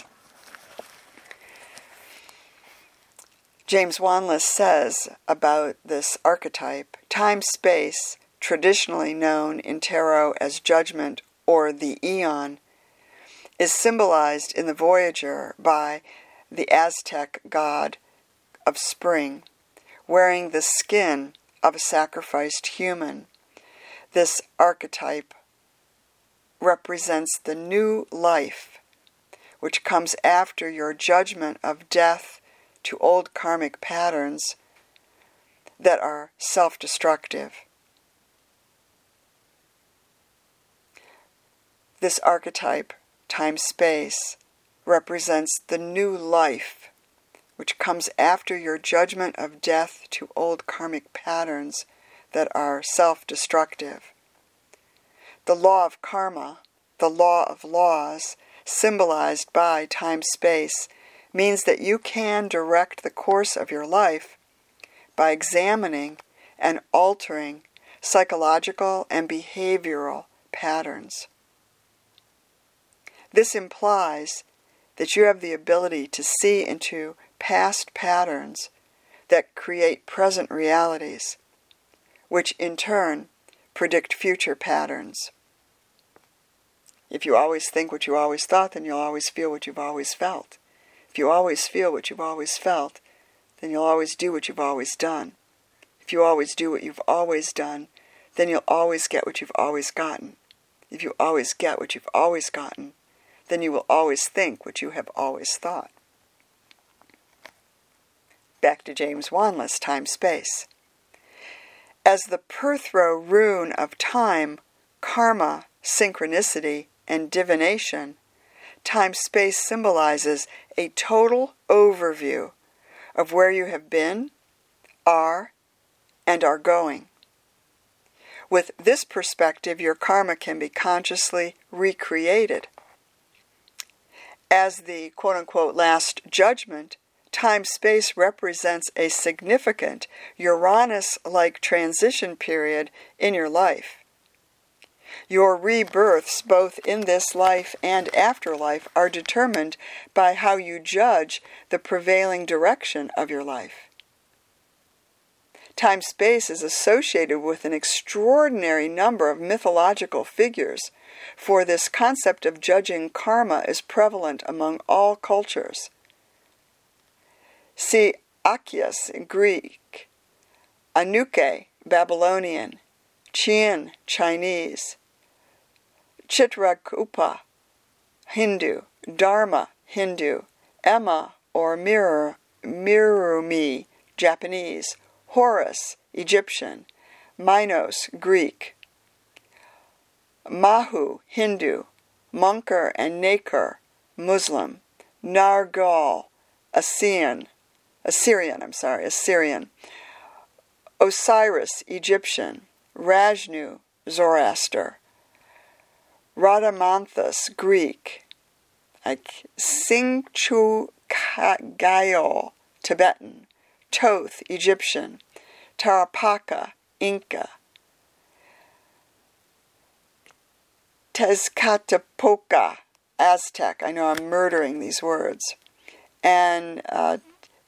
[SPEAKER 1] James Wanless says about this archetype, time-space, traditionally known in tarot as judgment or the eon, is symbolized in the Voyager by the Aztec god of spring, wearing the skin of a sacrificed human. This archetype represents the new life, which comes after your judgment of death to old karmic patterns that are self-destructive. This archetype, time-space, represents the new life, which comes after your judgment of death to old karmic patterns that are self-destructive. The law of karma, the law of laws, symbolized by time-space, means that you can direct the course of your life by examining and altering psychological and behavioral patterns. This implies that you have the ability to see into past patterns that create present realities, which in turn predict future patterns. If you always think what you always thought, then you'll always feel what you've always felt. If you always feel what you've always felt, then you'll always do what you've always done. If you always do what you've always done, then you'll always get what you've always gotten. If you always get what you've always gotten, then you will always think what you have always thought. Back to James Wanless, time-space. As the Perthro rune of time, karma, synchronicity, and divination, time-space symbolizes a total overview of where you have been, are, and are going. With this perspective, your karma can be consciously recreated. As the quote-unquote last judgment, time-space represents a significant Uranus-like transition period in your life. Your rebirths, both in this life and afterlife, are determined by how you judge the prevailing direction of your life. Time-space is associated with an extraordinary number of mythological figures, for this concept of judging karma is prevalent among all cultures. See Achios in Greek, Anuke, Babylonian, Qian, Chinese, Chitrakupa, Hindu, Dharma, Hindu, Emma or Mirror, Mirumi, Japanese, Horus, Egyptian, Minos, Greek, Mahu, Hindu, Munkar and Nakar, Muslim, Nargal, Assyrian, Assyrian, I'm sorry, Assyrian, Osiris, Egyptian, Rajnu, Zoroaster, Rhadamanthus, Greek, Singchu Gayo, Tibetan, Thoth, Egyptian, Tarapaka, Inca, Tezcatlipoca, Aztec. I know I'm murdering these words. And uh,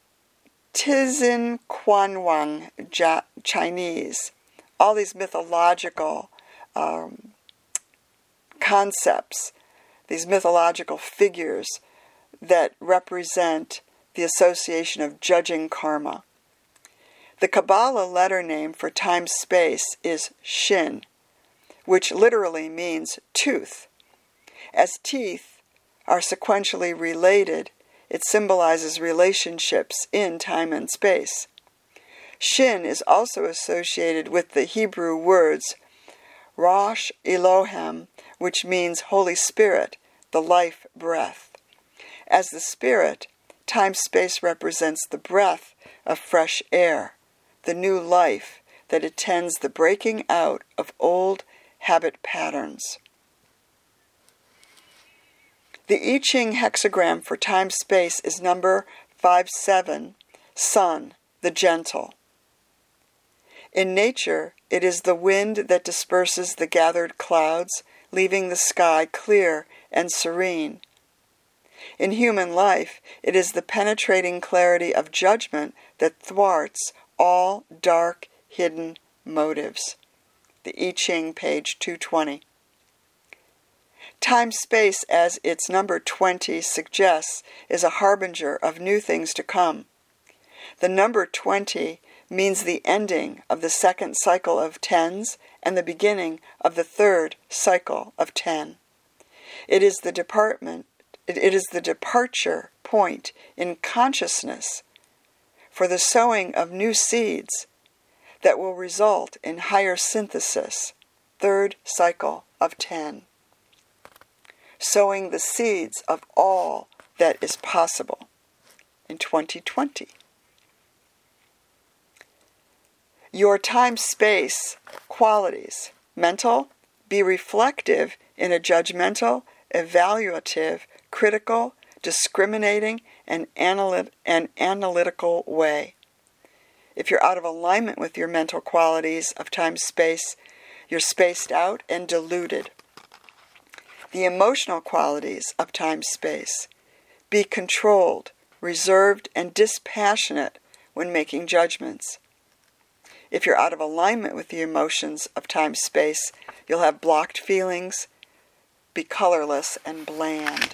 [SPEAKER 1] Tizinquanwang, ja- Chinese. All these mythological um, concepts, these mythological figures that represent the association of judging karma. The Kabbalah letter name for time-space is Shin, which literally means tooth. As teeth are sequentially related, it symbolizes relationships in time and space. Shin is also associated with the Hebrew words Rosh Elohim, which means Holy Spirit, the life breath. As the Spirit, time-space represents the breath of fresh air, the new life that attends the breaking out of old habit patterns. The I Ching hexagram for time-space is number five seven, Sun, the gentle. In nature, it is the wind that disperses the gathered clouds, leaving the sky clear and serene. In human life, it is the penetrating clarity of judgment that thwarts all dark, hidden motives. The I Ching, page two twenty. Time-space, as its number twenty suggests, is a harbinger of new things to come. The number twenty means the ending of the second cycle of tens and the beginning of the third cycle of ten. It is the department, it, it is the departure point in consciousness for the sowing of new seeds that will result in higher synthesis, third cycle of ten. Sowing the seeds of all that is possible in twenty twenty. Your time-space qualities, mental, be reflective in a judgmental, evaluative, critical, discriminating, and, analyt- and analytical way. If you're out of alignment with your mental qualities of time-space, you're spaced out and diluted. The emotional qualities of time-space, be controlled, reserved, and dispassionate when making judgments. If you're out of alignment with the emotions of time-space, you'll have blocked feelings, be colorless and bland.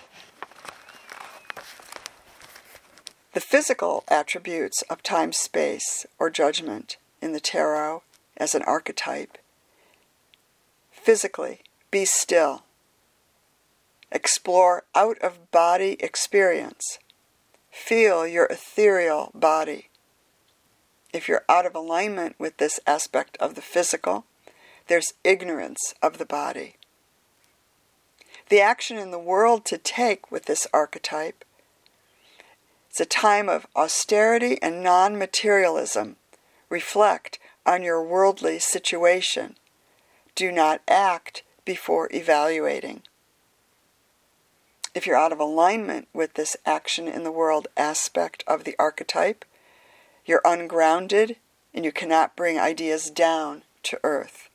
[SPEAKER 1] The physical attributes of time-space or judgment in the tarot as an archetype. Physically, be still. Explore out-of-body experience. Feel your ethereal body. If you're out of alignment with this aspect of the physical, there's ignorance of the body. The action in the world to take with this archetype, it's a time of austerity and non-materialism. Reflect on your worldly situation. Do not act before evaluating. If you're out of alignment with this action in the world aspect of the archetype, you're ungrounded, and you cannot bring ideas down to earth.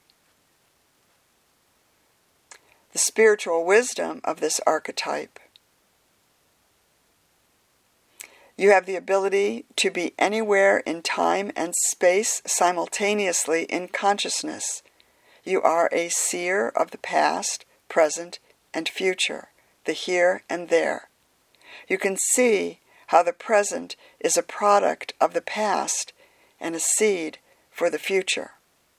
[SPEAKER 1] The spiritual wisdom of this archetype. You have the ability to be anywhere in time and space simultaneously in consciousness. You are a seer of the past, present, and future, the here and there. You can see how the present is a product of the past and a seed for the future.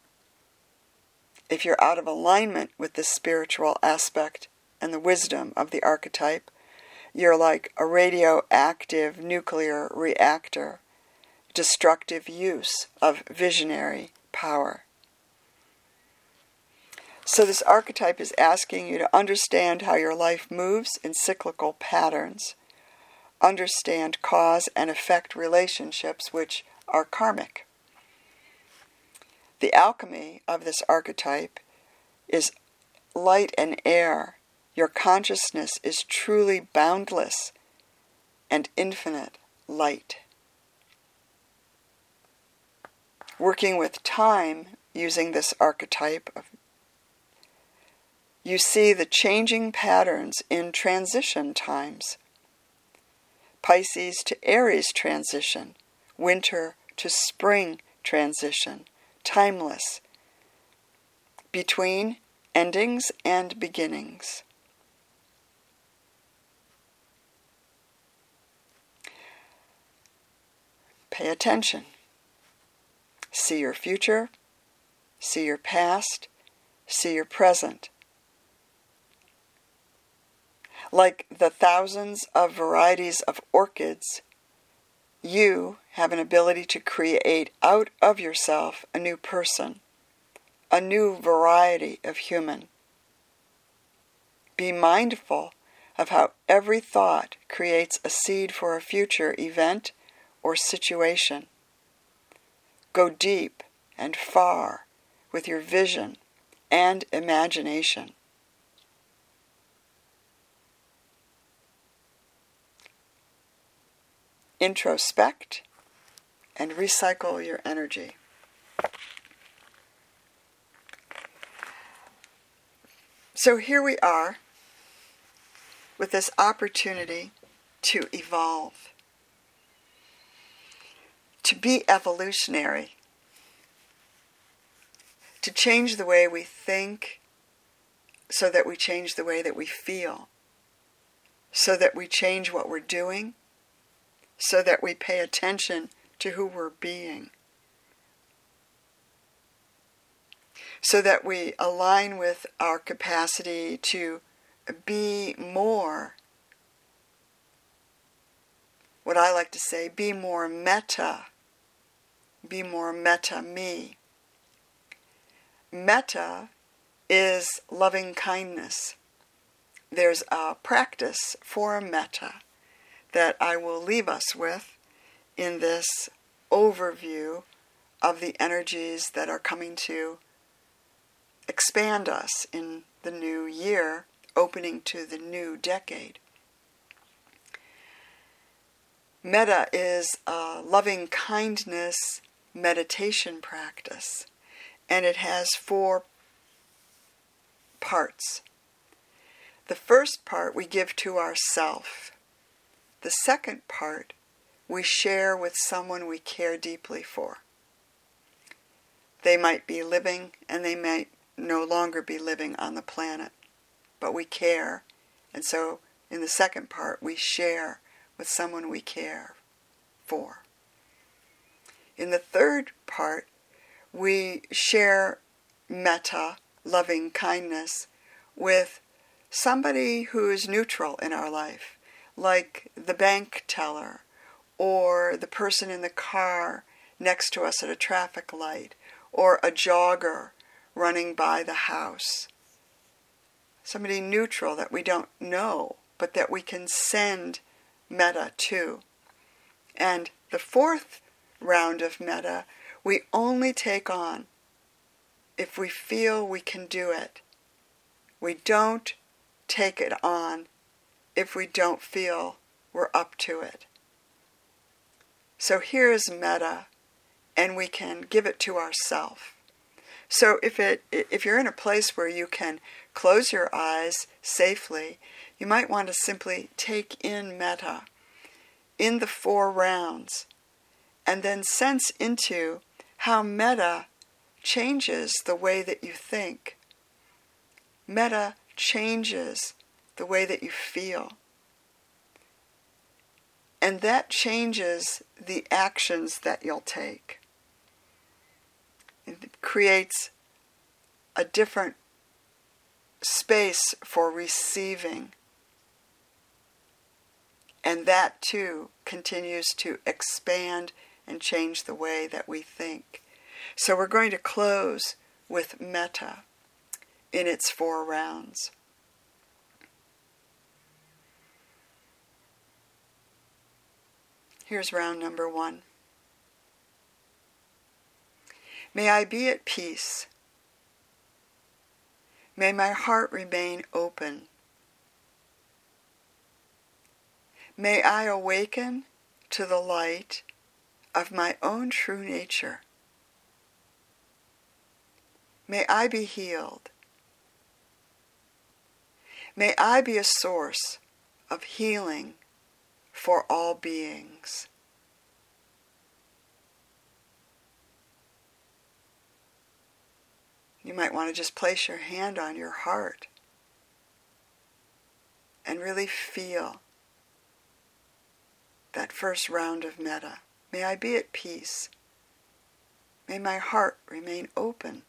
[SPEAKER 1] If you're out of alignment with this spiritual aspect and the wisdom of the archetype, you're like a radioactive nuclear reactor, destructive use of visionary power. So this archetype is asking you to understand how your life moves in cyclical patterns. Understand cause and effect relationships which are karmic. The alchemy of this archetype is light and air. Your consciousness is truly boundless and infinite light. Working with time using this archetype, you see the changing patterns in transition times. Pisces to Aries transition, winter to spring transition, timeless, between endings and beginnings. Pay attention. See your future, see your past, see your present. Like the thousands of varieties of orchids, you have an ability to create out of yourself a new person, a new variety of human. Be mindful of how every thought creates a seed for a future event or situation. Go deep and far with your vision and imagination. introspect, and recycle your energy. So here we are with this opportunity to evolve, to be evolutionary, to change the way we think so that we change the way that we feel, so that we change what we're doing, so that we pay attention to who we're being, so that we align with our capacity to be more, what I like to say, be more metta, be more metta me. Metta is loving kindness. There's a practice for metta that I will leave us with in this overview of the energies that are coming to expand us in the new year, opening to the new decade. Metta is a loving kindness meditation practice, and it has four parts. The first part we give to ourself. The second part we share with someone we care deeply for. They might be living and they might no longer be living on the planet, but we care, and so in the second part we share with someone we care for. In the third part, we share metta, loving kindness, with somebody who is neutral in our life, like the bank teller or the person in the car next to us at a traffic light, or a jogger running by the house. Somebody neutral that we don't know, but that we can send metta to. And the fourth round of metta we only take on if we feel we can do it. We don't take it on if we don't feel we're up to it. So here's metta, and we can give it to ourselves. So if it if you're in a place where you can close your eyes safely, you might want to simply take in metta in the four rounds, and then sense into how metta changes the way that you think. Metta changes the way that you feel. And that changes the actions that you'll take. It creates a different space for receiving. And that too continues to expand and change the way that we think. So we're going to close with metta in its four rounds. Here's round number one. May I be at peace. May my heart remain open. May I awaken to the light of my own true nature. May I be healed. May I be a source of healing for all beings. You might want to just place your hand on your heart and really feel that first round of metta. May I be at peace. May my heart remain open.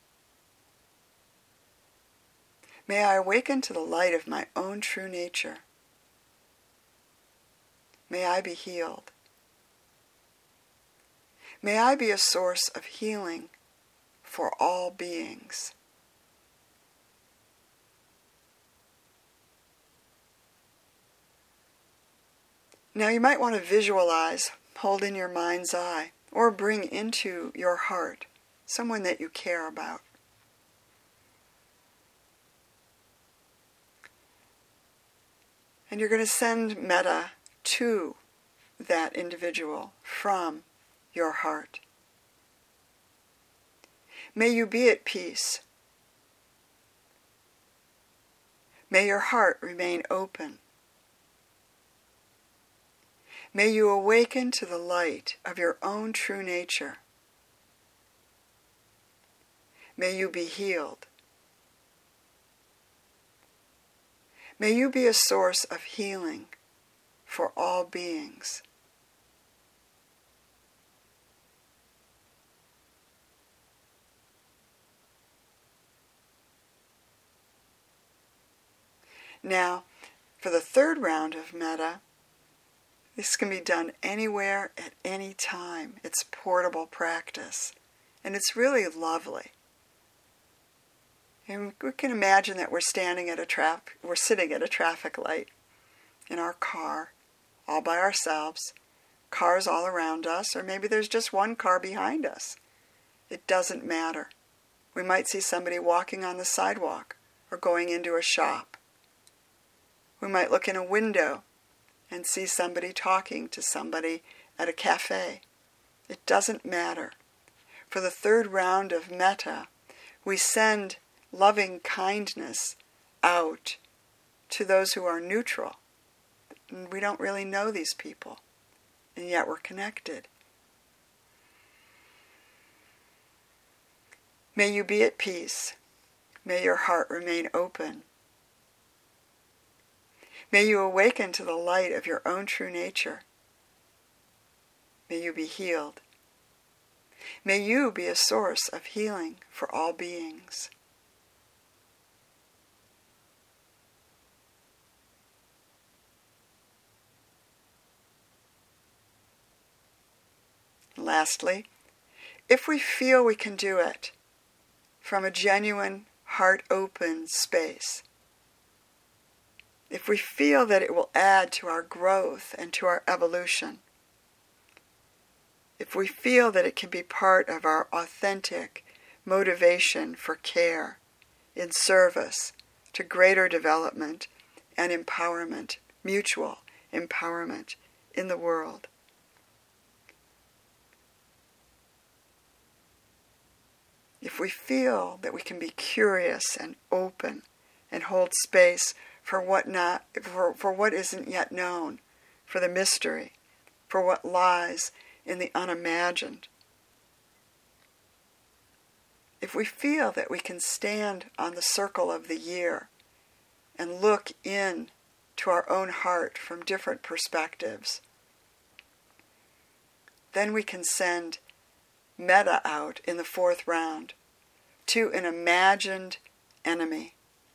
[SPEAKER 1] May I awaken to the light of my own true nature. May I be healed. May I be a source of healing for all beings. Now you might want to visualize, hold in your mind's eye, or bring into your heart someone that you care about. And you're going to send metta to that individual from your heart. May you be at peace. May your heart remain open. May you awaken to the light of your own true nature. May you be healed. May you be a source of healing for all beings. Now, for the third round of metta, this can be done anywhere at any time. It's portable practice, and it's really lovely. And we can imagine that we're standing at a trap, we're sitting at a traffic light in our car, all by ourselves, cars all around us, or maybe there's just one car behind us. It doesn't matter. We might see somebody walking on the sidewalk or going into a shop. We might look in a window and see somebody talking to somebody at a cafe. It doesn't matter. For the third round of metta, we send loving kindness out to those who are neutral. We don't really know these people, and yet we're connected. May you be at peace. May your heart remain open. May you awaken to the light of your own true nature. May you be healed. May you be a source of healing for all beings. Lastly, if we feel we can do it from a genuine, heart-open space, if we feel that it will add to our growth and to our evolution, if we feel that it can be part of our authentic motivation for care, in service to greater development and empowerment, mutual empowerment in the world, if we feel that we can be curious and open and hold space for what not for, for what isn't yet known, for the mystery, for what lies in the unimagined, if we feel that we can stand on the circle of the year and look in to our own heart from different perspectives, then we can send metta out in the fourth round to an imagined enemy.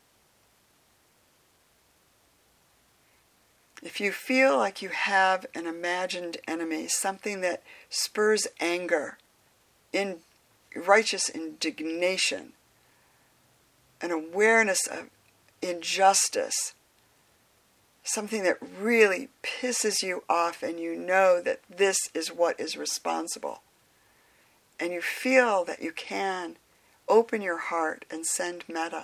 [SPEAKER 1] If you feel like you have an imagined enemy, something that spurs anger, in righteous indignation, an awareness of injustice, something that really pisses you off and you know that this is what is responsible, and you feel that you can open your heart and send metta,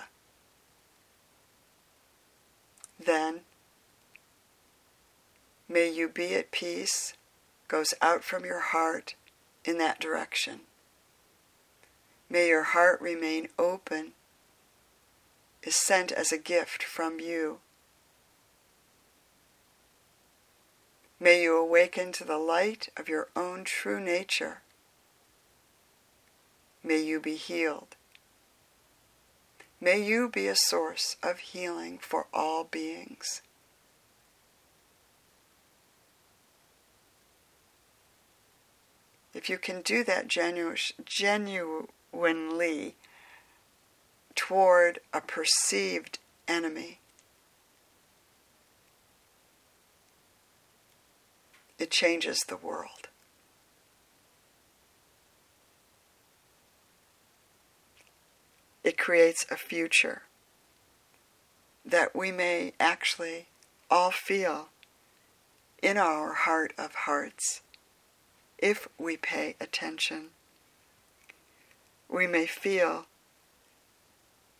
[SPEAKER 1] then may you be at peace goes out from your heart in that direction. May your heart remain open is sent as a gift from you. May you awaken to the light of your own true nature. May you be healed. May you be a source of healing for all beings. If you can do that genu- genuinely toward a perceived enemy, it changes the world. It creates a future that we may actually all feel in our heart of hearts. If we pay attention, we may feel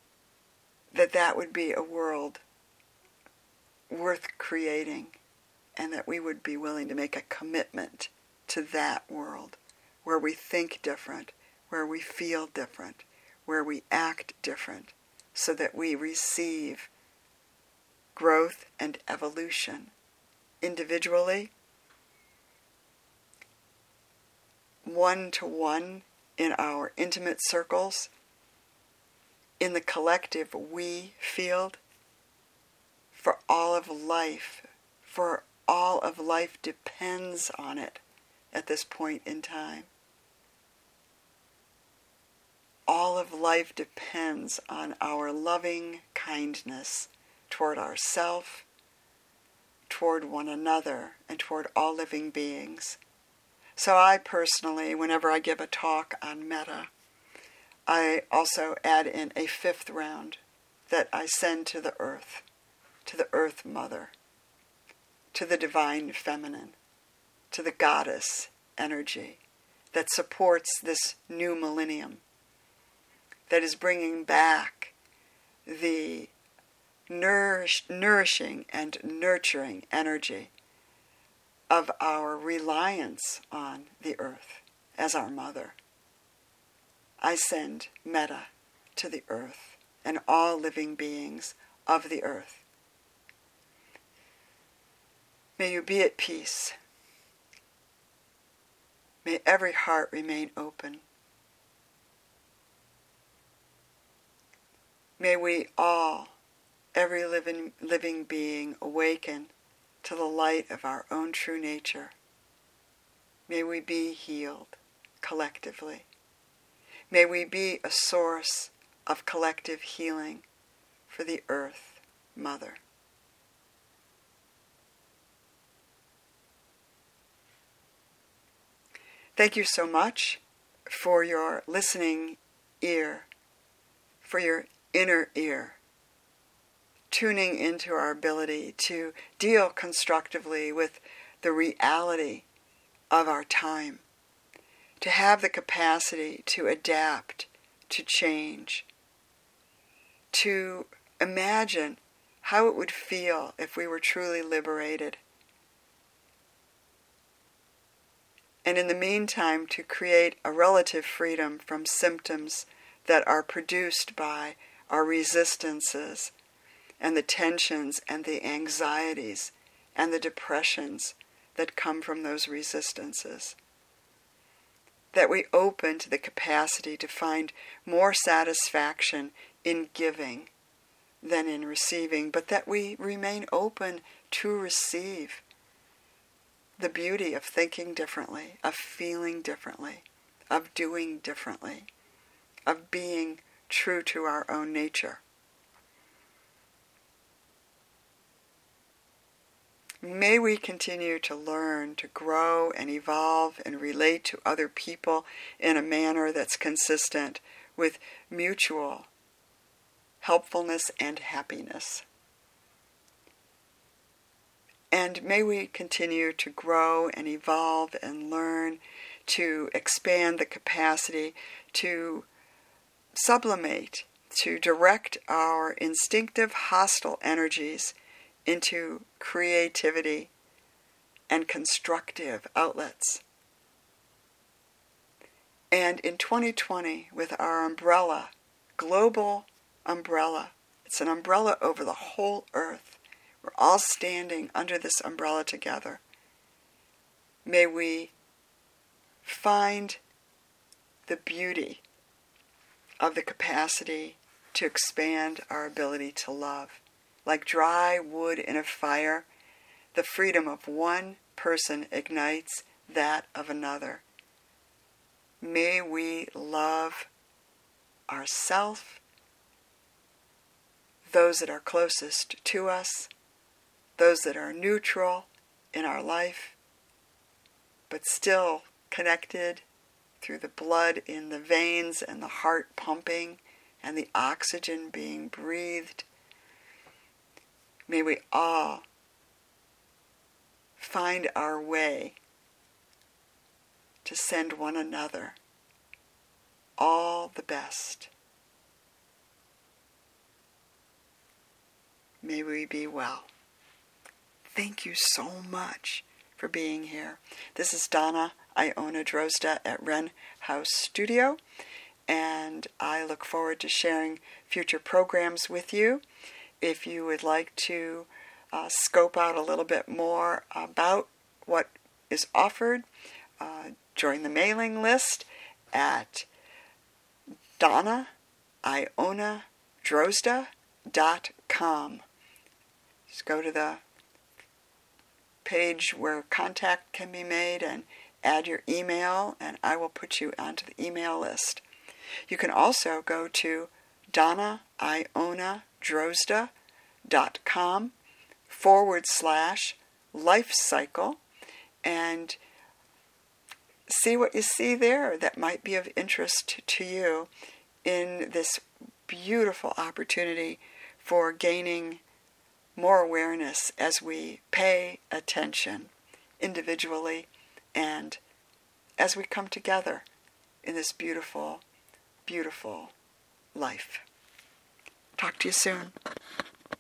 [SPEAKER 1] that that would be a world worth creating and that we would be willing to make a commitment to that world where we think different, where we feel different, where we act different, so that we receive growth and evolution individually, one-to-one in our intimate circles, in the collective we field, for all of life, for all of life depends on it at this point in time. All of life depends on our loving kindness toward ourself, toward one another, and toward all living beings. So I personally, whenever I give a talk on metta, I also add in a fifth round that I send to the earth, to the earth mother, to the divine feminine, to the goddess energy that supports this new millennium, that is bringing back the nourish, nourishing and nurturing energy of our reliance on the earth as our mother. I send metta to the earth and all living beings of the earth. May you be at peace. May every heart remain open. May we all, every living, living being, awaken to the light of our own true nature. May we be healed collectively. May we be a source of collective healing for the Earth Mother. Thank you so much for your listening ear, for your inner ear, tuning into our ability to deal constructively with the reality of our time, to have the capacity to adapt, to change, to imagine how it would feel if we were truly liberated. And in the meantime, to create a relative freedom from symptoms that are produced by our resistances and the tensions and the anxieties and the depressions that come from those resistances. That we open to the capacity to find more satisfaction in giving than in receiving, but that we remain open to receive the beauty of thinking differently, of feeling differently, of doing differently, of being true to our own nature. May we continue to learn, to grow and evolve and relate to other people in a manner that's consistent with mutual helpfulness and happiness. And may we continue to grow and evolve and learn, to expand the capacity to sublimate, to direct our instinctive hostile energies into creativity and constructive outlets. And in twenty twenty, with our umbrella, global umbrella, it's an umbrella over the whole earth. We're all standing under this umbrella together. May we find the beauty of the capacity to expand our ability to love. Like dry wood in a fire, the freedom of one person ignites that of another. May we love ourselves, those that are closest to us, those that are neutral in our life, but still connected through the blood in the veins and the heart pumping and the oxygen being breathed. May we all find our way to send one another all the best. May we be well. thank you so much for being here. This is Donna Iona Drozda at Wren House Studio, and I look forward to sharing future programs with you. If you would like to uh, scope out a little bit more about what is offered, uh, join the mailing list at donna iona drozda dot com. Just go to the page where contact can be made and add your email, and I will put you onto the email list. You can also go to donna iona drozda dot com forward slash life cycle and see what you see there that might be of interest to you in this beautiful opportunity for gaining more awareness as we pay attention individually and as we come together in this beautiful, beautiful life. Talk to you soon.